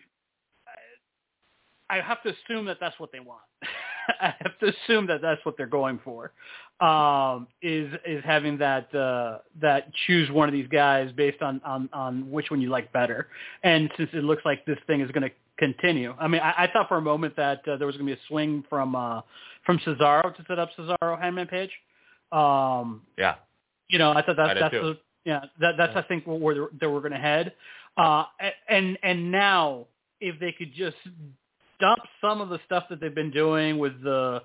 I have to assume that that's what they want. I have to assume that that's what they're going for, is having that choose one of these guys based on which one you like better. And since it looks like this thing is going to continue, I mean, I thought for a moment that there was going to be a swing from Cesaro to set up Cesaro Hangman Page. Yeah. I thought that's I think where they were going to head. And now if they could just dump some of the stuff that they've been doing with the,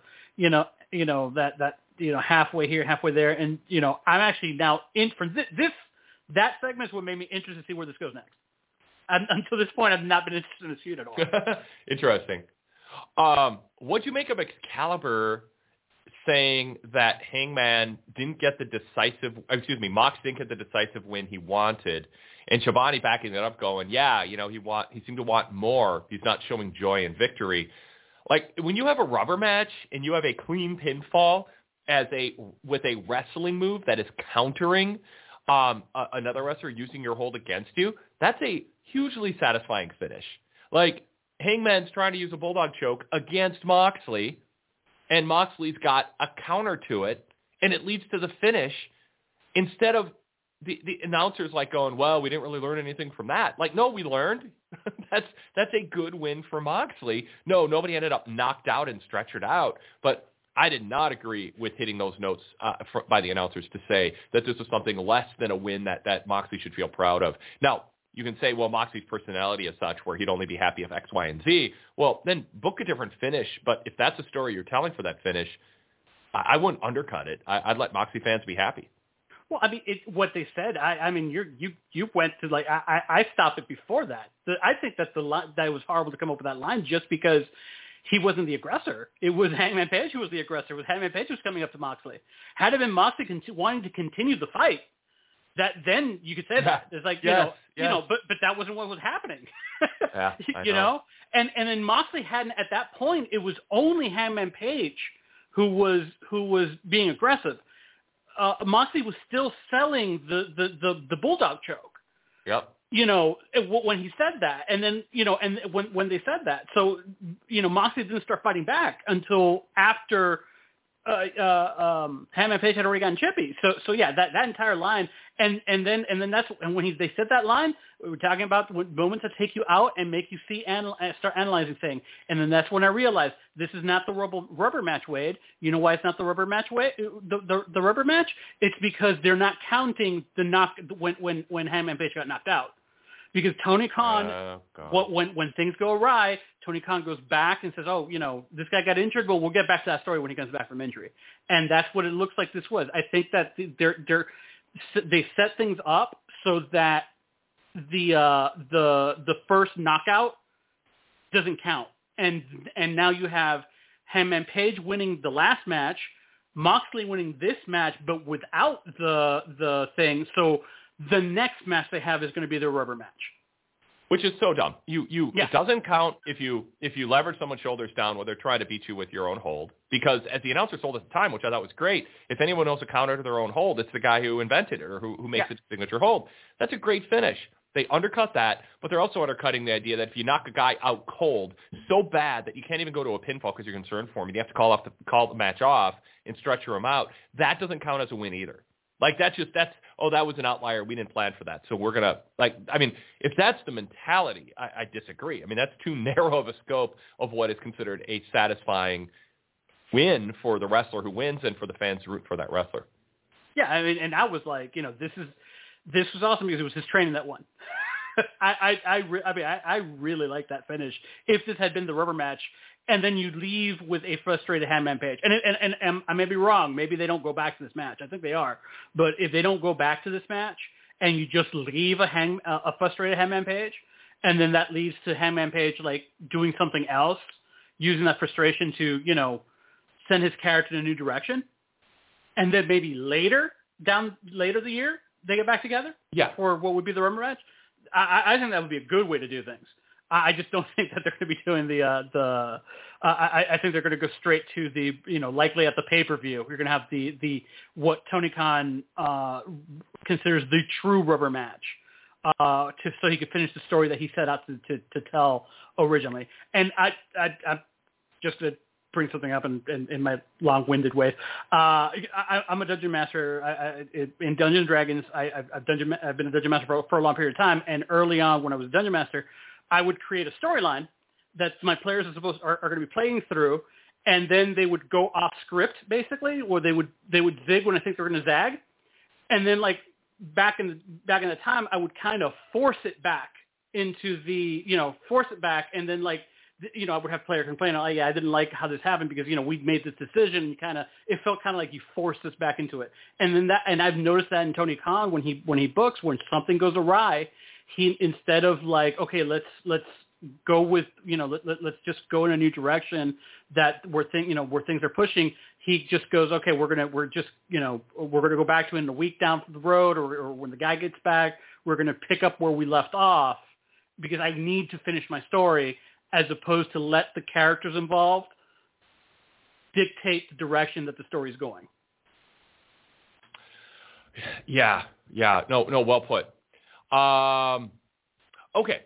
halfway here, halfway there. And, I'm actually now in for that segment is what made me interested to see where this goes next. Until this point, I've not been interested in this feud at all. Interesting. What'd you make of Excalibur saying that Hangman didn't get Mox didn't get the decisive win he wanted, and Schiavone backing it up going, he seemed to want more. He's not showing joy in victory. Like, when you have a rubber match and you have a clean pinfall with a wrestling move that is countering another wrestler using your hold against you, that's a hugely satisfying finish. Like, Hangman's trying to use a bulldog choke against Moxley, and Moxley's got a counter to it, and it leads to the finish instead of the announcers like going, well, we didn't really learn anything from that. Like, no, we learned. That's a good win for Moxley. No, nobody ended up knocked out and stretchered out, but I did not agree with hitting those notes by the announcers to say that this was something less than a win that Moxley should feel proud of. Now, you can say, well, Moxley's personality is such where he'd only be happy if X, Y, and Z. Well, then book a different finish. But if that's a story you're telling for that finish, I wouldn't undercut it. I'd let Moxley fans be happy. Well, I mean, what they said. I mean, you went to like I stopped it before that. I think that that it was horrible to come up with that line just because he wasn't the aggressor. It was Hangman Page who was the aggressor. It was Hangman Page who was coming up to Moxley. Had it been Moxley wanting to continue the fight, that then you could say that. It's like, you know, but that wasn't what was happening. Yeah, you know? And then Moxley hadn't, at that point, it was only Hangman Page who was being aggressive. Moxley was still selling the bulldog choke. Yep. You know, when he said that, and then, you know, and when they said that, so, you know, Moxley didn't start fighting back until after Hangman Page had already gotten chippy. So yeah, that entire line, and then when they said that line, we were talking about moments that take you out and make you see start analyzing things, and then that's when I realized this is not the rubber match, Wade. You know why it's not the rubber match, Wade? The rubber match? It's because they're not counting the knock when Hangman Page got knocked out. Because Tony Khan, when things go awry, Tony Khan goes back and says, oh, you know, this guy got injured. Well, we'll get back to that story when he comes back from injury. And that's what it looks like this was. I think that they set things up so that the first knockout doesn't count. And now you have Hangman Page winning the last match, Moxley winning this match, but without the thing. So the next match they have is going to be their rubber match, which is so dumb. It doesn't count if you leverage someone's shoulders down while they're trying to beat you with your own hold. Because as the announcer told at the time, which I thought was great, if anyone knows a counter to their own hold, it's the guy who invented it or who makes the signature hold. That's a great finish. They undercut that, but they're also undercutting the idea that if you knock a guy out cold so bad that you can't even go to a pinfall because you're concerned for him, and you have to call the match off and stretcher him out, that doesn't count as a win either. Like, that was an outlier. We didn't plan for that. So we're going to, if that's the mentality, I disagree. I mean, that's too narrow of a scope of what is considered a satisfying win for the wrestler who wins and for the fans who root for that wrestler. Yeah, I mean, and I was like, you know, this was awesome because it was his training that won. I really like that finish. If this had been the rubber match, and then you leave with a frustrated Hangman Page. And I may be wrong. Maybe they don't go back to this match. I think they are. But if they don't go back to this match and you just leave a frustrated Hangman Page, and then that leads to Hangman Page, like, doing something else, using that frustration to, you know, send his character in a new direction, and then maybe later the year, they get back together for what would be the rubber match, I think that would be a good way to do things. I just don't think that they're going to be doing I think they're going to go straight to the, you know, likely at the pay-per-view. You're going to have the what Tony Khan considers the true rubber match, so he could finish the story that he set out to tell originally. And I just to bring something up in my long-winded way. I'm a dungeon master in Dungeons & Dragons. I've been a dungeon master for a long period of time. And early on, when I was a dungeon master, I would create a storyline that my players are going to be playing through, and then they would go off script basically, or they would zig when I think they're going to zag, and then like back in the time, I would kind of force it back into the, you know, and then like, you know, I would have players complain, oh yeah, I didn't like how this happened because, you know, we made this decision, it felt kind of like you forced us back into it. And then and I've noticed that in Tony Khan when he books, when something goes awry, he, instead of like, okay, let's go with, you know, let's just go in a new direction where things are pushing, he just goes, okay, we're going to go back to it in a week down the road, or when the guy gets back, we're going to pick up where we left off because I need to finish my story, as opposed to let the characters involved dictate the direction that the story's going. Yeah. No, well put. Okay.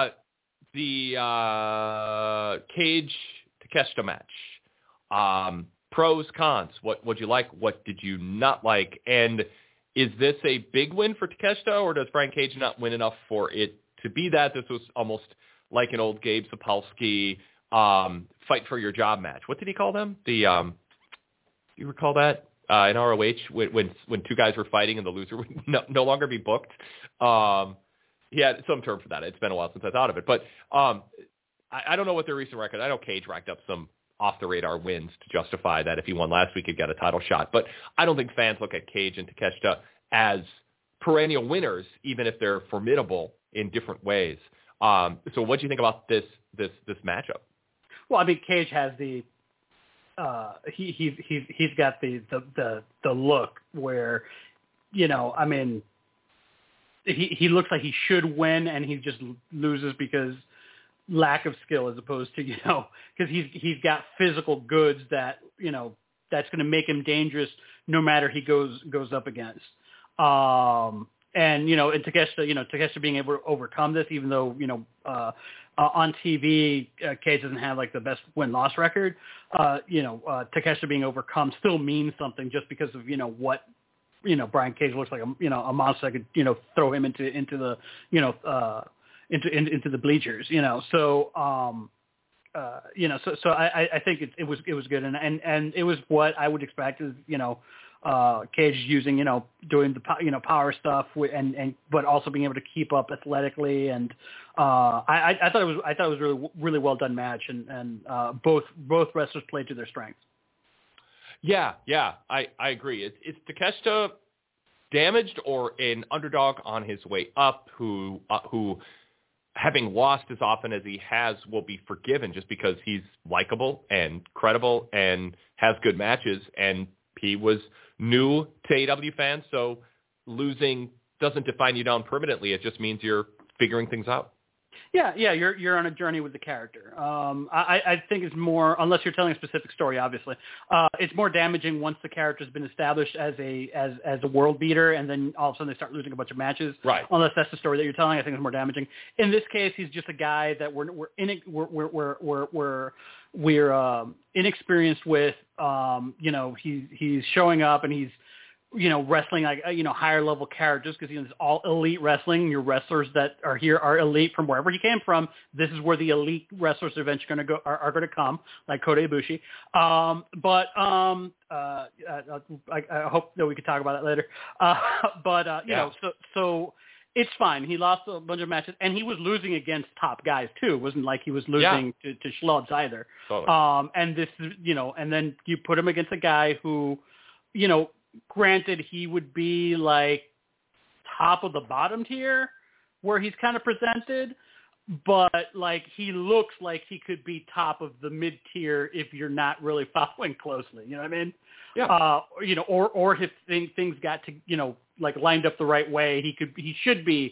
The Cage Takeshita match. Pros, cons. What did you like? What did you not like? And Is this a big win for Takeshita, or does Brian Cage not win enough for it to be that? This was almost like an old Gabe Sapolsky fight for your job match. What did he call them? Do you recall that in ROH when two guys were fighting and the loser would no longer be booked? He had some term for that. It's been a while since I thought of it. But I don't know what their recent record. I know Cage racked up some off-the-radar wins to justify that if he won last week, he'd get a title shot. But I don't think fans look at Cage and Takeshita as perennial winners, even if they're formidable in different ways. So what do you think about this matchup? Well, I mean, Cage has the he's got the look where, you know, I mean, he looks like he should win and he just loses because lack of skill, as opposed to, you know, because he's got physical goods that, you know, that's going to make him dangerous no matter he goes up against. And, you know, and Takeshita being able to overcome this, even though, you know, on TV, Cage doesn't have like the best win-loss record. Takeshita being overcome still means something, just because of, you know, what, you know, Brian Cage looks like a monster that could, you know, throw him into the, you know, into the bleachers, you know. So, so I think it was good, and it was what I would expect, is, you know, Cage using, you know, doing the, you know, power stuff but also being able to keep up athletically, and I thought it was really, really well done match, and both wrestlers played to their strengths. Yeah, I agree. It's Takeshita damaged or an underdog on his way up who having lost as often as he has will be forgiven just because he's likable and credible and has good matches, and he was new to AEW fans, so losing doesn't define you down permanently. It just means you're figuring things out. Yeah, you're on a journey with the character. I think it's more, unless you're telling a specific story, obviously, it's more damaging once the character's been established as a world beater, and then all of a sudden they start losing a bunch of matches. Right. Unless that's the story that you're telling, I think it's more damaging. In this case, he's just a guy that we're inexperienced with. You know, he's showing up and he's, you know, wrestling like, you know, higher level characters, because, you know, it's all elite wrestling. Your wrestlers that are here are elite from wherever he came from. This is where the elite wrestlers are eventually going to go, are going to come, like Kota Ibushi. I hope that we could talk about that later. You know, so it's fine. He lost a bunch of matches, and he was losing against top guys too. It wasn't like he was losing to schlubs either. Totally. And this, you know, and then you put him against a guy who, you know, granted, he would be like top of the bottom tier where he's kind of presented, but like he looks like he could be top of the mid tier if you're not really following closely. You know what I mean? Yeah. You know, or if things got to, you know, like lined up the right way, he should be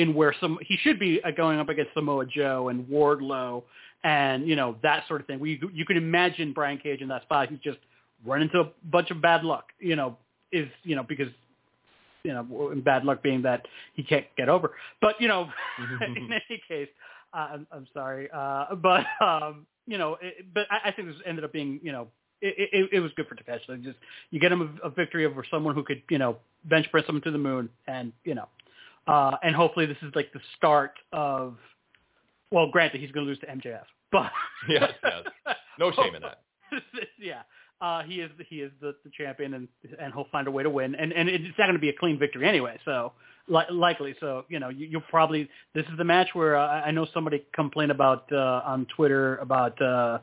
going up against Samoa Joe and Wardlow and, you know, that sort of thing. You could imagine Brian Cage in that spot. He's just run into a bunch of bad luck, you know, because, you know, bad luck being that he can't get over. But, you know, in any case, I'm sorry. You know, but I think this ended up being, you know, it was good for Takeshita. Just, you get him a victory over someone who could, you know, bench press him to the moon, and, you know, and hopefully this is like the start of, well, granted, he's going to lose to MJF, but yes. No shame in that. Yeah. He is the champion, and he'll find a way to win, and it's not going to be a clean victory anyway, so likely. So, you know, you'll probably, this is the match where I know somebody complained about on Twitter about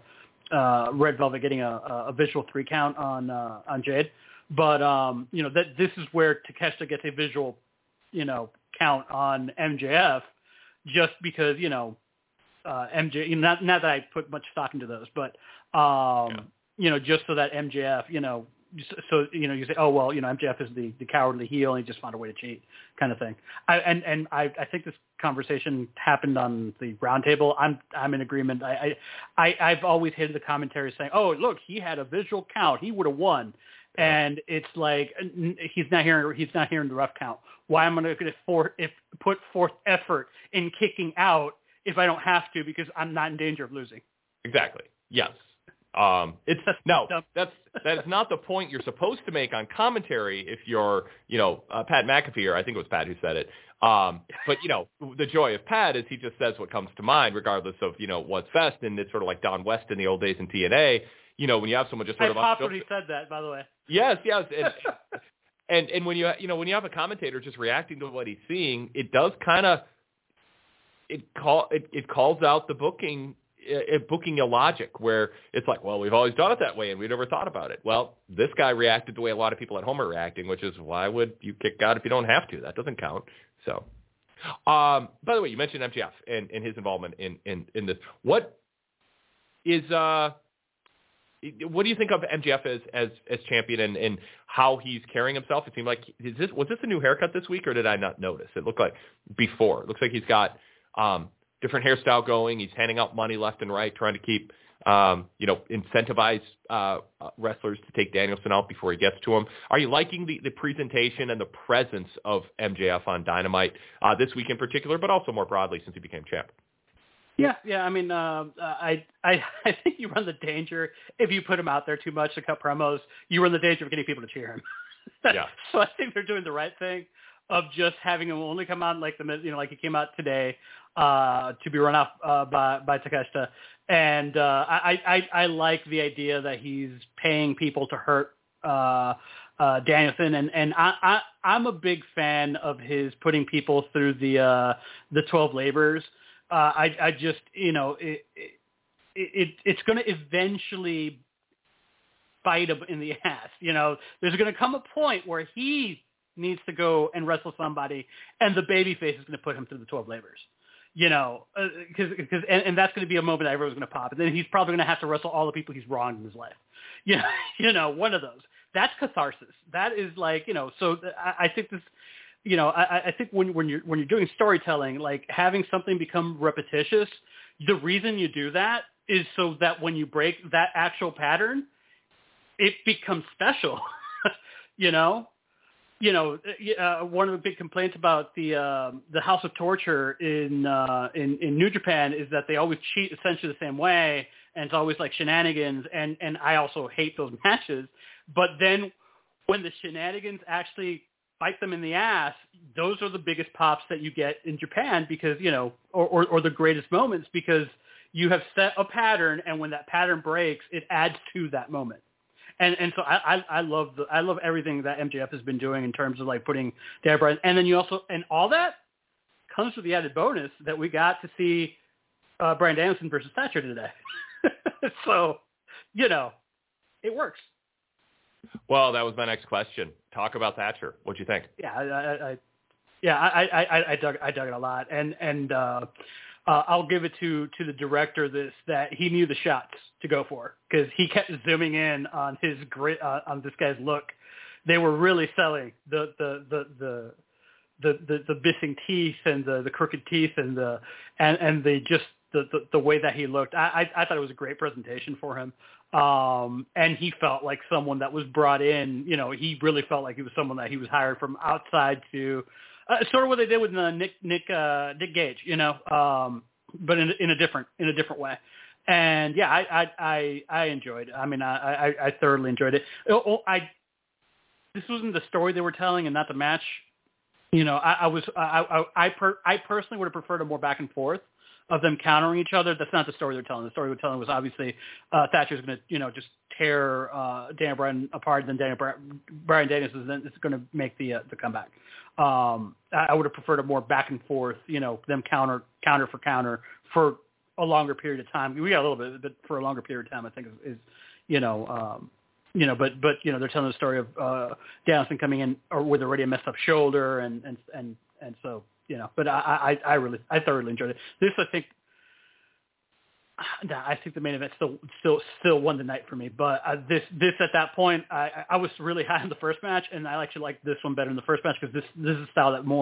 Red Velvet getting a visual 3 count on Jade, but you know, that this is where Takeshita gets a visual, you know, count on MJF, just because, you know, MJ, you know, not that I put much stock into those, but you know, just so that MJF, you know, so, you know, you say, oh, well, you know, MJF is the cowardly heel and he just found a way to cheat, kind of thing. I think this conversation happened on the roundtable. I'm in agreement. I've always hated the commentary saying, oh, look, he had a visual count, he would have won. And it's like, he's not hearing the rough count. Why am I going to put forth effort in kicking out if I don't have to, because I'm not in danger of losing? Exactly. Yes. That is not the point you're supposed to make on commentary if you're, Pat McAfee, or I think it was Pat who said it. But, the joy of Pat is he just says what comes to mind regardless of, what's best. And it's sort of like Don West in the old days in TNA, when you have someone just sort of... I popped when he said that, by the way. Yes. And when you have a commentator just reacting to what he's seeing, it does kind of... It calls out the booking illogic, where it's like, well, we've always done it that way and we never thought about it. Well, this guy reacted the way a lot of people at home are reacting, which is, why would you kick out if you don't have to? That doesn't count. So, by the way, you mentioned MJF and his involvement in this. What do you think of MJF as champion and how he's carrying himself? It seemed like, was this a new haircut this week, or did I not notice? It looked like before. It looks like he's got different hairstyle going. He's handing out money left and right, trying to keep, incentivize wrestlers to take Danielson out before he gets to him. Are you liking the presentation and the presence of MJF on Dynamite this week in particular, but also more broadly since he became champ? Yeah. I mean, I think you run the danger, if you put him out there too much to cut promos, you run the danger of getting people to cheer him. Yeah. So I think they're doing the right thing of just having him only come out like he came out today to be run off by Takeshita. And I like the idea that he's paying people to hurt Danielson, and I'm a big fan of his putting people through the 12 labors. I just, it's going to eventually bite him in the ass. There's going to come a point where he needs to go and wrestle somebody, and the babyface is going to put him through the 12 labors. Because that's going to be a moment that everyone's going to pop, and then he's probably going to have to wrestle all the people he's wronged in his life. One of those. That's catharsis. That is like, So I think this. I think when you're doing storytelling, like having something become repetitious, the reason you do that is so that when you break that actual pattern, it becomes special. One of the big complaints about the House of Torture in New Japan is that they always cheat essentially the same way, and it's always like shenanigans. And I also hate those matches. But then when the shenanigans actually bite them in the ass, those are the biggest pops that you get in Japan because, or the greatest moments, because you have set a pattern, and when that pattern breaks, it adds to that moment. And so I love everything that MJF has been doing in terms of like putting Daniel Bryan, and then you also, and all that comes with the added bonus that we got to see Bryan Danielson versus Thatcher today. So, it works. Well, that was my next question. Talk about Thatcher. What'd you think? Yeah, I dug it a lot, and I'll give it to the director that he knew the shots to go for, because he kept zooming in on his on this guy's look. They were really selling the missing teeth and the crooked teeth and the way that he looked. I thought it was a great presentation for him. And he felt like someone that was brought in, he really felt like he was someone that he was hired from outside to, sort of what they did with Nick Gage, but in a different way. And yeah, I enjoyed it. I mean, I thoroughly enjoyed it. This wasn't the story they were telling and not the match. I personally would have preferred a more back and forth of them countering each other. That's not the story they're telling. The story they're telling was obviously Thatcher's going to, just tear Daniel Bryan apart, then Bryan Danielson is going to make the comeback. I would have preferred a more back and forth, them counter for counter for a longer period of time. We got a little bit, but for a longer period of time, I think is but they're telling the story of Danielson coming in or with already a messed up shoulder, and so. But I thoroughly enjoyed it. This, I think the main event still won the night for me. But this at that point, I was really high in the first match, and I actually like this one better than the first match because this is a style that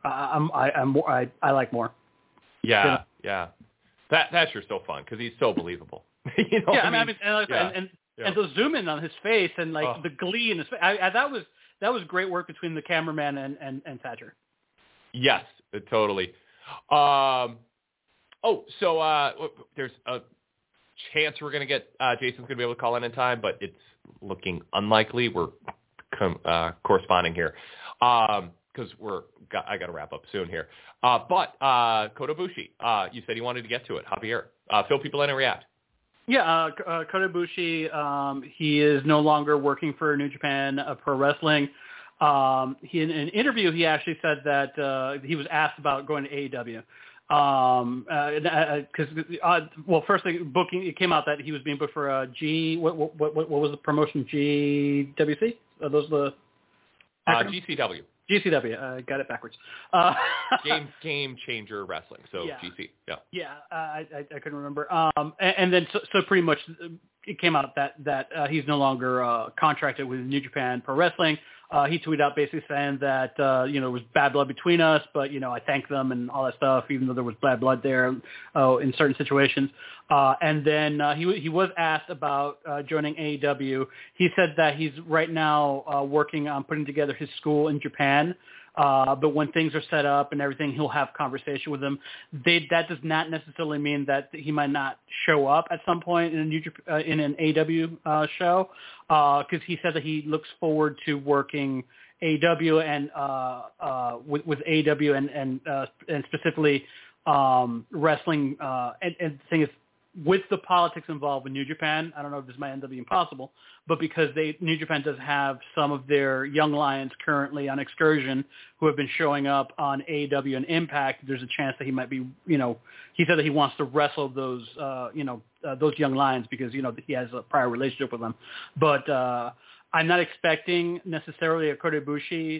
I like more. Yeah. That's just so fun because he's so believable. And the zoom in on his face and the glee in his face. That was great work between the cameraman and Thatcher. Yes, totally. So there's chance we're going to get Jason's going to be able to call in time, but it's looking unlikely. We're corresponding here because I got to wrap up soon here. But Kota Ibushi, you said you wanted to get to it. Javier, fill people in and react. Yeah, Kota Ibushi, he is no longer working for New Japan Pro Wrestling. In an interview, he actually said that he was asked about going to AEW. First thing, booking, it came out that he was being booked for what was the promotion? GWC? Are those the GCW. GCW. I got it backwards. Game Changer Wrestling. So yeah. GC. Yeah. Yeah. I couldn't remember. And then so pretty much it came out that he's no longer contracted with New Japan Pro Wrestling. He tweeted out basically saying that, it was bad blood between us, but, I thank them and all that stuff, even though there was bad blood there in certain situations. And then he was asked about joining AEW. He said that he's right now working on putting together his school in Japan. But when things are set up and everything, he'll have conversation with them. That does not necessarily mean that he might not show up at some point in an AEW show, because he said that he looks forward to working AEW and with AEW and specifically wrestling. And the thing is, with the politics involved with New Japan, I don't know if this might end up being possible, but because New Japan does have some of their young lions currently on excursion who have been showing up on AEW and Impact, there's a chance that he might be, he said that he wants to wrestle those young lions because, he has a prior relationship with them. But I'm not expecting necessarily a Kota Ibushi,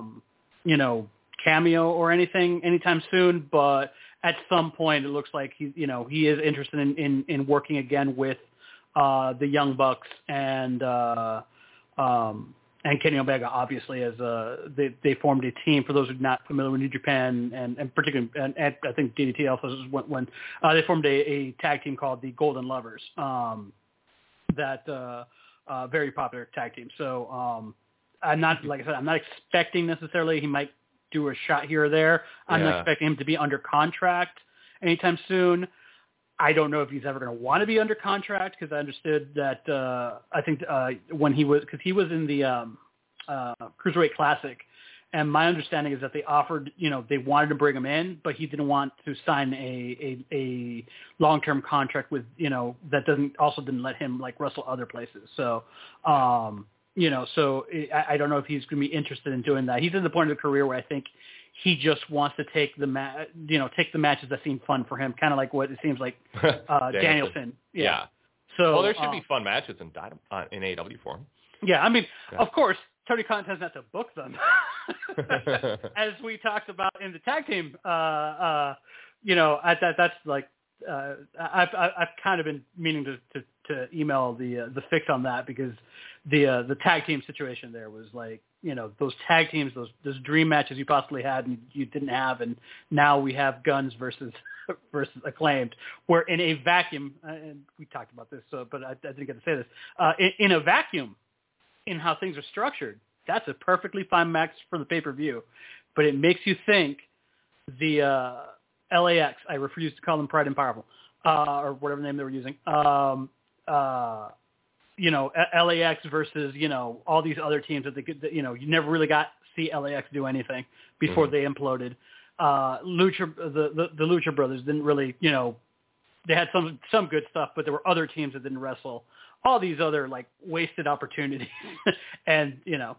cameo or anything anytime soon, but at some point it looks like he is interested in working again with the Young Bucks and Kenny Omega, obviously, as they formed a team. For those who are not familiar with New Japan and particularly, and I think DDT also when they formed a tag team called the Golden Lovers, very popular tag team. So I'm not, like I said, I'm not expecting necessarily he might do a shot here or there. I'm not expecting him to be under contract anytime soon. I don't know if he's ever going to want to be under contract because I understood that I think when he was in the Cruiserweight Classic, and my understanding is that they offered, they wanted to bring him in, but he didn't want to sign a long-term contract with, that didn't let him like wrestle other places. So, so I don't know if he's going to be interested in doing that. He's at the point of the career where I think he just wants to take the matches that seem fun for him, kind of like what it seems like Danielson. Yeah. So there should be fun matches in AEW for him. Yeah, I mean, of course, Tony Khan has not to book them, as we talked about in the tag team. That's like I've kind of been meaning to email the fix on that because the tag team situation there was like, those tag teams, those dream matches you possibly had and you didn't have, and now we have Guns versus Acclaimed, where in a vacuum, and we talked about this, but I didn't get to say this, in a vacuum, in how things are structured, that's a perfectly fine match for the pay-per-view, but it makes you think the LAX, I refuse to call them Pride and Powerful, or whatever name they were using, LAX versus, all these other teams that they could, you never really got to see LAX do anything before they imploded. The Lucha Brothers didn't really, they had some good stuff, but there were other teams that didn't wrestle. All these other like wasted opportunities, and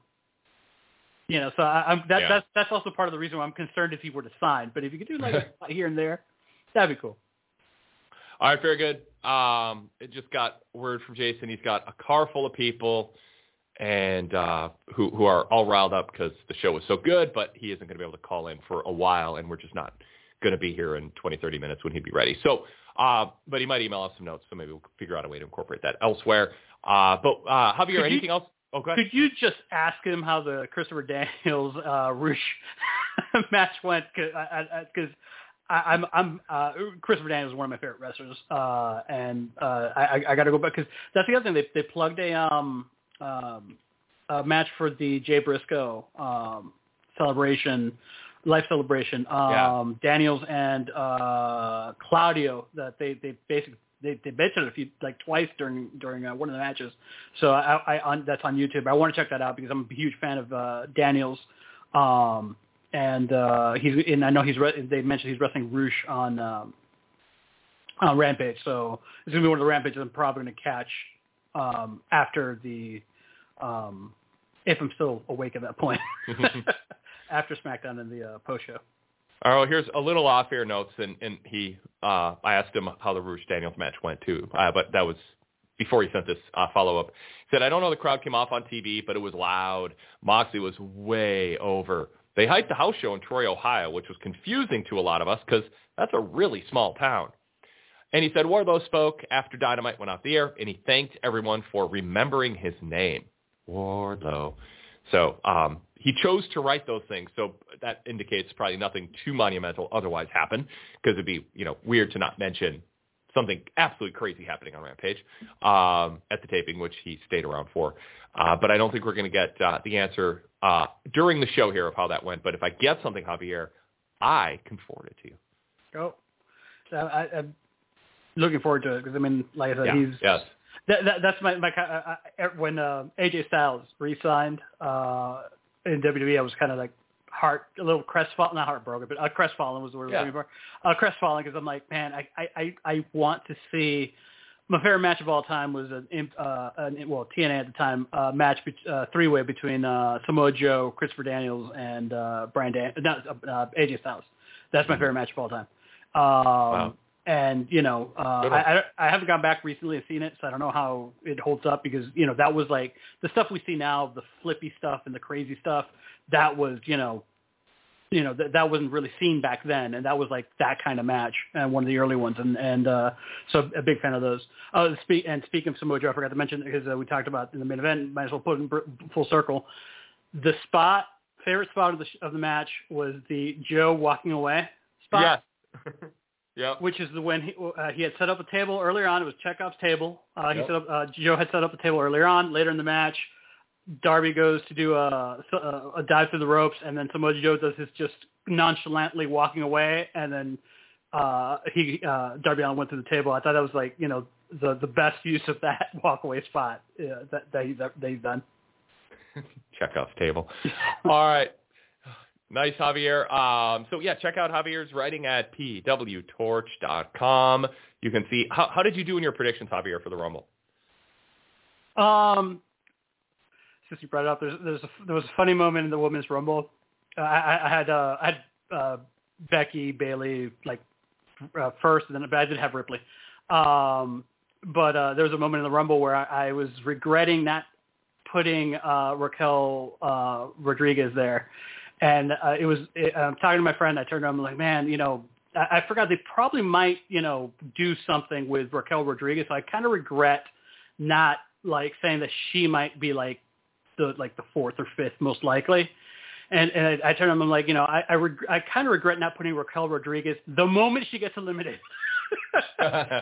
so that's also part of the reason why I'm concerned if he were to sign. But if you could do like here and there, that'd be cool. All right, very good. It just got word from Jason. He's got a car full of people and who are all riled up because the show was so good, but he isn't going to be able to call in for a while, and we're just not going to be here in 20, 30 minutes when he'd be ready. So, but he might email us some notes, so maybe we'll figure out a way to incorporate that elsewhere. But Javier, anything else? Oh, go ahead. Could you just ask him how the Christopher Daniels Rush match went? Because I'm Christopher Daniels is one of my favorite wrestlers, and I got to go back because that's the other thing. They plugged a match for the Jay Briscoe life celebration. Daniels and Claudio, that they basically they mentioned it twice during one of the matches. So that's on YouTube. I want to check that out because I'm a huge fan of Daniels. And I know they mentioned he's wrestling Roosh on Rampage. So it's gonna be one of the Rampages I'm probably gonna catch after the if I'm still awake at that point after SmackDown and the post show. All right, well, here's a little off-air notes, and I asked him how the Roosh Daniels match went too, but that was before he sent this follow-up. He said, I don't know the crowd came off on TV, but it was loud. Moxley was way over. They hyped the house show in Troy, Ohio, which was confusing to a lot of us because that's a really small town. And he said Wardlow spoke after Dynamite went off the air, and he thanked everyone for remembering his name, Wardlow. So he chose to write those things, so that indicates probably nothing too monumental otherwise happened, because it'd be weird to not mention something absolutely crazy happening on Rampage at the taping, which he stayed around for. But I don't think we're going to get the answer during the show here of how that went. But if I get something, Javier, I can forward it to you. Oh, so I'm looking forward to it because, I mean, like I said, he's... Yes. That's my when AJ Styles re-signed in WWE, I was kind of like a little crestfallen, not heartbroken, but crestfallen was the word I was looking for. Crestfallen because I'm like, man, I want to see. My favorite match of all time was TNA at the time match, three-way between Samoa Joe, Christopher Daniels, and AJ Styles. That's my favorite match of all time. Wow. And, I haven't gone back recently and seen it, so I don't know how it holds up because, that was like the stuff we see now, the flippy stuff and the crazy stuff, that was, that wasn't really seen back then. And that was like that kind of match and one of the early ones. And so a big fan of those. Speaking of Samoa Joe, I forgot to mention because we talked about in the main event, might as well put it in full circle. The favorite spot of the match was the Joe walking away spot. Yes. Yep. Which is when he had set up a table earlier on. It was Chekhov's table. Joe had set up a table earlier on. Later in the match, Darby goes to do a dive through the ropes, and then Samoa Joe does his just nonchalantly walking away, and then Darby Allin went through the table. I thought that was like the best use of that walkaway spot that he's done. Chekhov's table. All right. Nice, Javier. Check out Javier's writing at pwtorch.com. You can see how did you do in your predictions, Javier, for the Rumble? Since you brought it up, there was a funny moment in the Women's Rumble. I had Becky, Bayley first, and then I did have Ripley. But there was a moment in the Rumble where I was regretting not putting Raquel Rodriguez there. And I'm talking to my friend. I turned around and I'm like, man, I forgot they probably might, do something with Raquel Rodriguez. So I kind of regret not saying that she might be the fourth or fifth most likely. And I turned around and I'm like, I kind of regret not putting Raquel Rodriguez the moment she gets eliminated. And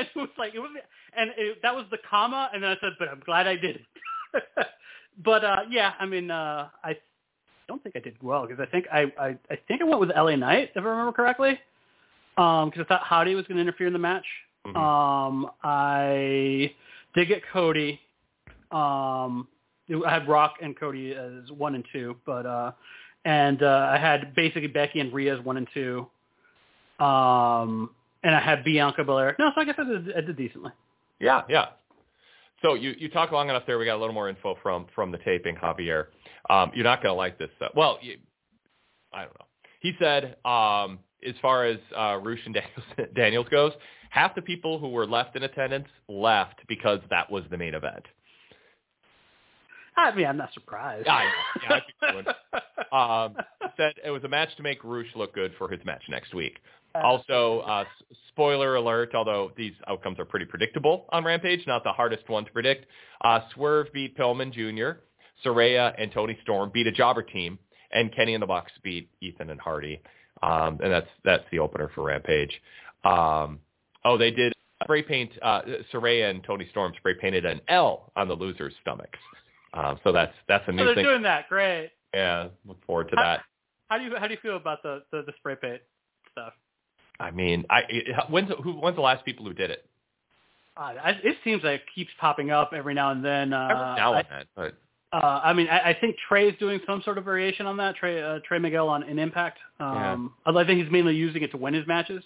that was the comma. And then I said, but I'm glad I did it. But I don't think I did well because I think I went with LA Knight, if I remember correctly, because I thought Howdy was going to interfere in the match. Mm-hmm. I did get Cody. I had Rock and Cody as 1 and 2, but I had basically Becky and Rhea as 1 and 2, and I had Bianca Belair. No, so I guess I did decently. Yeah. So you talked long enough there. We got a little more info from the taping, Javier. You're not going to like this. I don't know. He said, as far as Roosh and Daniels goes, half the people who were left in attendance left because that was the main event. I mean, I'm not surprised. I think you would. Said it was a match to make Roosh look good for his match next week. Also, spoiler alert, although these outcomes are pretty predictable on Rampage, not the hardest one to predict, Swerve beat Pillman Jr., Saraya and Tony Storm beat a jobber team, and Kenny and the Bucks beat Ethan and Hardy. And that's the opener for Rampage. They did spray paint, Saraya and Tony Storm spray painted an L on the losers' stomachs. So that's a new thing. They're doing that. Great. Yeah, look forward to that. How do you feel about the spray paint stuff? I mean, when's the last people who did it? It seems like it keeps popping up every now and then. But I think Trey's doing some sort of variation on that. Trey Miguel in Impact. I think he's mainly using it to win his matches.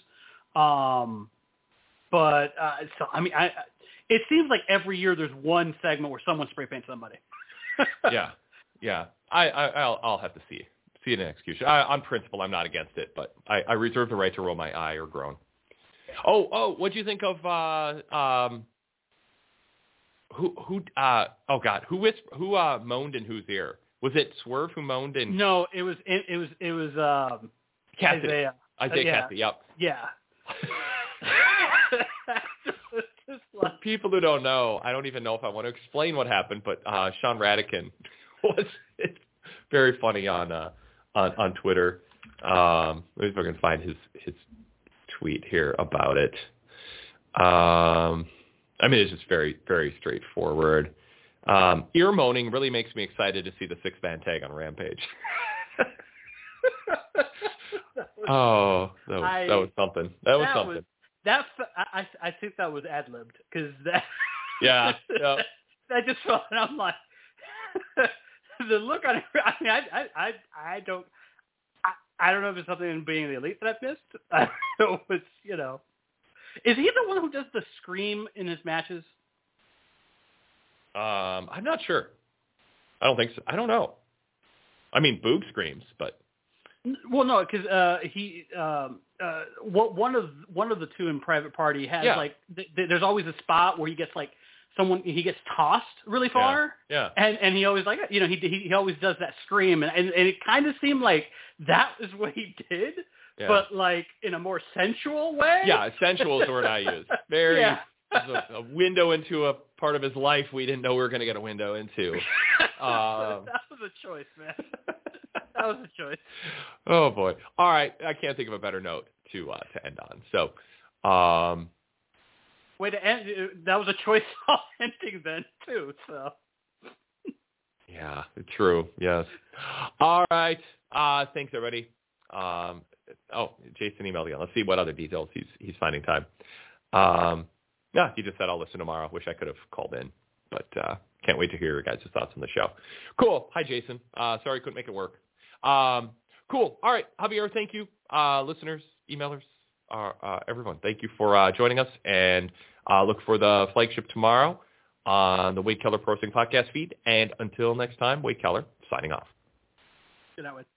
It seems like every year there's one segment where someone spray paints somebody. Yeah. I'll have to see an execution. On principle, I'm not against it, but I reserve the right to roll my eye or groan. Oh, what'd you think of who moaned in whose ear? Was it Swerve who moaned in? No, it was Cassidy. Isaiah Cassidy. Yep. Yeah. For people who don't know, I don't even know if I want to explain what happened, but Sean Radican was very funny on Twitter. Let me see if I can find his tweet here about it. It's just very, very straightforward. Ear moaning really makes me excited to see the 6-man tag on Rampage. That was something. That was something. I think that was ad-libbed because that. Yeah. I just felt, and I'm like, the look on it. I don't know if it's something in being the Elite that I missed. It was, is he the one who does the scream in his matches? I'm not sure. I don't think so. I don't know. Boog screams, but. Well, no, because one of the two in Private Party has there's always a spot where he gets he gets tossed really far. Yeah. And he always he always does that scream and it kind of seemed like that is what he did, but in a more sensual way. Yeah, sensual is the word I use. Very a window into a part of his life we didn't know we were going to get a window into. That was a choice, man. That was a choice. Oh boy! All right, I can't think of a better note to end on. So, way to end. That was a choice ending then too. So. Yeah, true. Yes. All right. Thanks everybody. Jason emailed again. Let's see what other details he's finding time. He just said I'll listen tomorrow. Wish I could have called in, but can't wait to hear your guys' thoughts on the show. Cool. Hi, Jason. Sorry couldn't make it work. Cool. All right, Javier, thank you. Listeners, emailers, everyone, thank you for joining us, and look for the flagship tomorrow on the Wade Keller Pro Wrestling Podcast feed. And until next time, Wade Keller signing off. Good night, Wade.